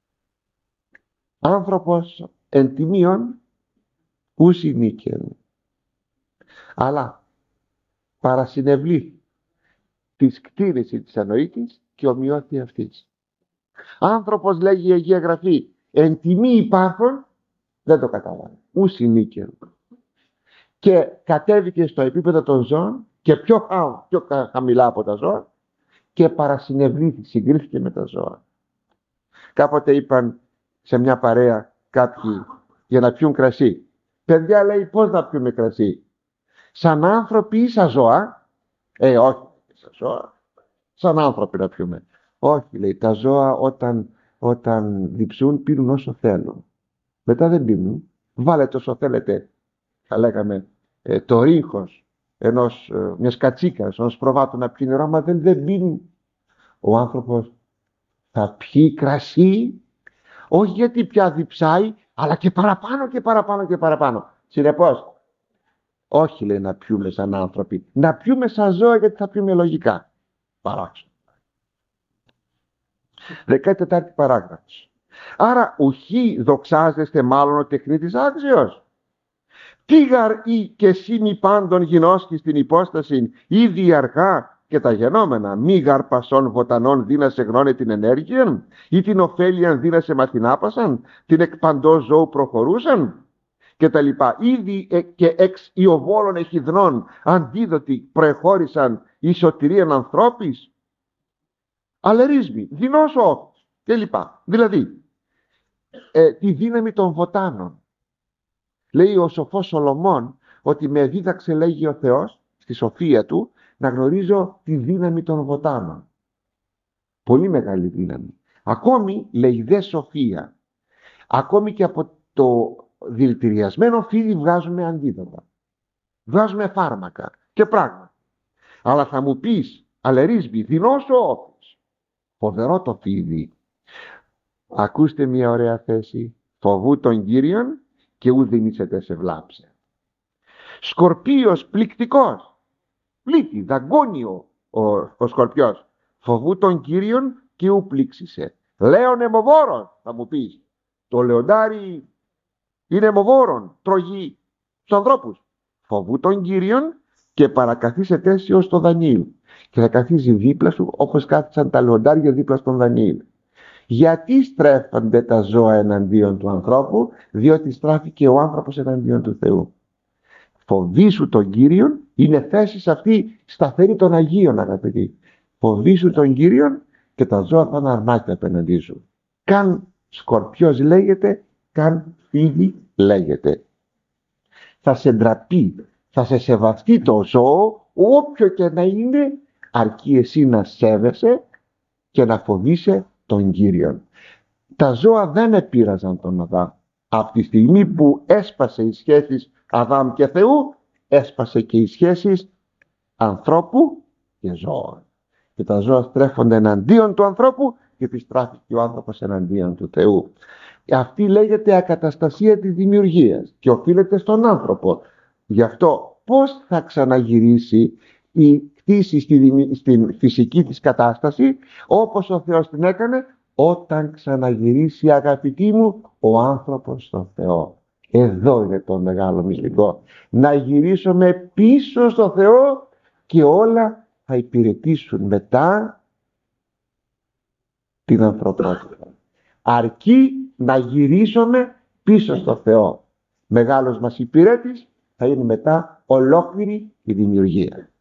Άνθρωπος εν τιμίων ούσι νίκεν. Αλλά παρασυνευλήθη της κτήρηση της ανοήτης και ομοιώθη αυτής. Άνθρωπος, λέγει η Αγία Γραφή, εν τιμή υπάρχον, δεν το κατάλαβε. Ούσι νίκεν. Και κατέβηκε στο επίπεδο των ζώων και πιο, χα, πιο χαμηλά από τα ζώα και παρασυνευλήθη, συγκρίθηκε με τα ζώα. Κάποτε είπαν σε μια παρέα κάποιοι για να πιούν κρασί. Παιδιά, λέει, πώς να πιούμε κρασί? Σαν άνθρωποι ή σαν ζώα? Ε, όχι, σαν ζώα. Σαν άνθρωποι να πιούμε. Όχι, λέει, τα ζώα όταν, όταν διψούν πίνουν όσο θέλουν. Μετά δεν πίνουν. Βάλετε όσο θέλετε, θα λέγαμε, ε, το ρίχος ενός, ε, μιας κατσίκας, ενός προβάτου να πιει νερό, άμα δεν, δεν πίνουν. Ο άνθρωπος θα πιει κρασί, όχι γιατί πια διψάει, αλλά και παραπάνω και παραπάνω και παραπάνω. Συνεπώς, όχι, λέει, να πιούμε σαν άνθρωποι, να πιούμε σαν ζώα, γιατί θα πιούμε λογικά. Παράξενο. δεκατετάρτη παράγραφος. Άρα ουχή δοξάζεστε μάλλον ο τεχνίτης άξιος. Τι γαρ ή και σήμη πάντων γινώσκει στην υπόσταση ήδη αρχά και τα γενόμενα, μη γαρ πασών βοτανών δύνασε γνώνε την ενέργεια ή την ωφέλιαν δύνασε μαθηνάπασαν, την εκπαντός ζώου προχωρούσαν και τα λοιπά. Ήδη ε, και εξ ιοβόλων εχιδνών αντίδοτοι προεχώρησαν η σωτηρίαν ανθρώπης. Αλερίσμοι, δεινός όφης και λοιπά. Δηλαδή, ε, τη δύναμη των βοτάνων. Λέει ο σοφός Σολομών ότι με δίδαξε, λέγει ο Θεός, στη σοφία του, να γνωρίζω τη δύναμη των βοτάνων. Πολύ μεγάλη δύναμη. Ακόμη, λέει, δε σοφία. Ακόμη και από το δηλητηριασμένο φίδι βγάζουμε αντίδοτα. Βγάζουμε φάρμακα και πράγματα. Αλλά θα μου πεις, αλερίσμη, δεινός ο όφης. Φοβερό το φίδι. Ακούστε μια ωραία θέση. Φοβού των Κύριων και ου δυνήσετε σε βλάψε. Σκορπίος πληκτικός. Πλήτη, δαγκώνιο ο, ο σκορπιός. Φοβού των Κύριων και ου πλήξησε. Λέων αιμοβόρος, θα μου πεις. Το λεοντάρι είναι αιμοβόρον, τρώγει στους ανθρώπους. Φοβού των Κύριων και παρακαθίσετε εσύ ως το Δανιήλ. Και θα καθίσει δίπλα σου όπως κάθισαν τα λεοντάρια δίπλα στον Δανιήλ. Γιατί στρέφονται τα ζώα εναντίον του ανθρώπου? Διότι στράφηκε ο άνθρωπος εναντίον του Θεού. Φοβήσου τον Κύριον είναι θέση αυτή σταθερή των Αγίων, αγαπητοί. Φοβήσου τον Κύριον και τα ζώα θα είναι αρμάτια απέναντί σου. Καν σκορπιός λέγεται, καν φίδι λέγεται. Θα σε ντραπεί, θα σε σεβαστεί το ζώο, όποιο και να είναι, αρκεί εσύ να σέβεσαι και να φοβείσαι τον Κύριον. Τα ζώα δεν επήραζαν τον Αδάμ. Από τη στιγμή που έσπασε οι σχέσεις Αδάμ και Θεού, έσπασε και οι σχέσεις ανθρώπου και ζώων. Και τα ζώα στρέφονται εναντίον του ανθρώπου και επιστράφηκε ο άνθρωπος εναντίον του Θεού. Αυτή λέγεται ακαταστασία της δημιουργίας και οφείλεται στον άνθρωπο. Γι' αυτό πώς θα ξαναγυρίσει η κτήση στη, στην φυσική της κατάσταση όπως ο Θεός την έκανε? Όταν ξαναγυρίσει, αγαπητοί μου, ο άνθρωπος στον Θεό. Εδώ είναι το μεγάλο μυστικό. Να γυρίσουμε πίσω στο Θεό και όλα θα υπηρετήσουν μετά την ανθρωπότητα. Αρκεί να γυρίσουμε πίσω στο Θεό. Μεγάλος μας υπηρέτης θα είναι μετά ολόκληρη η δημιουργία.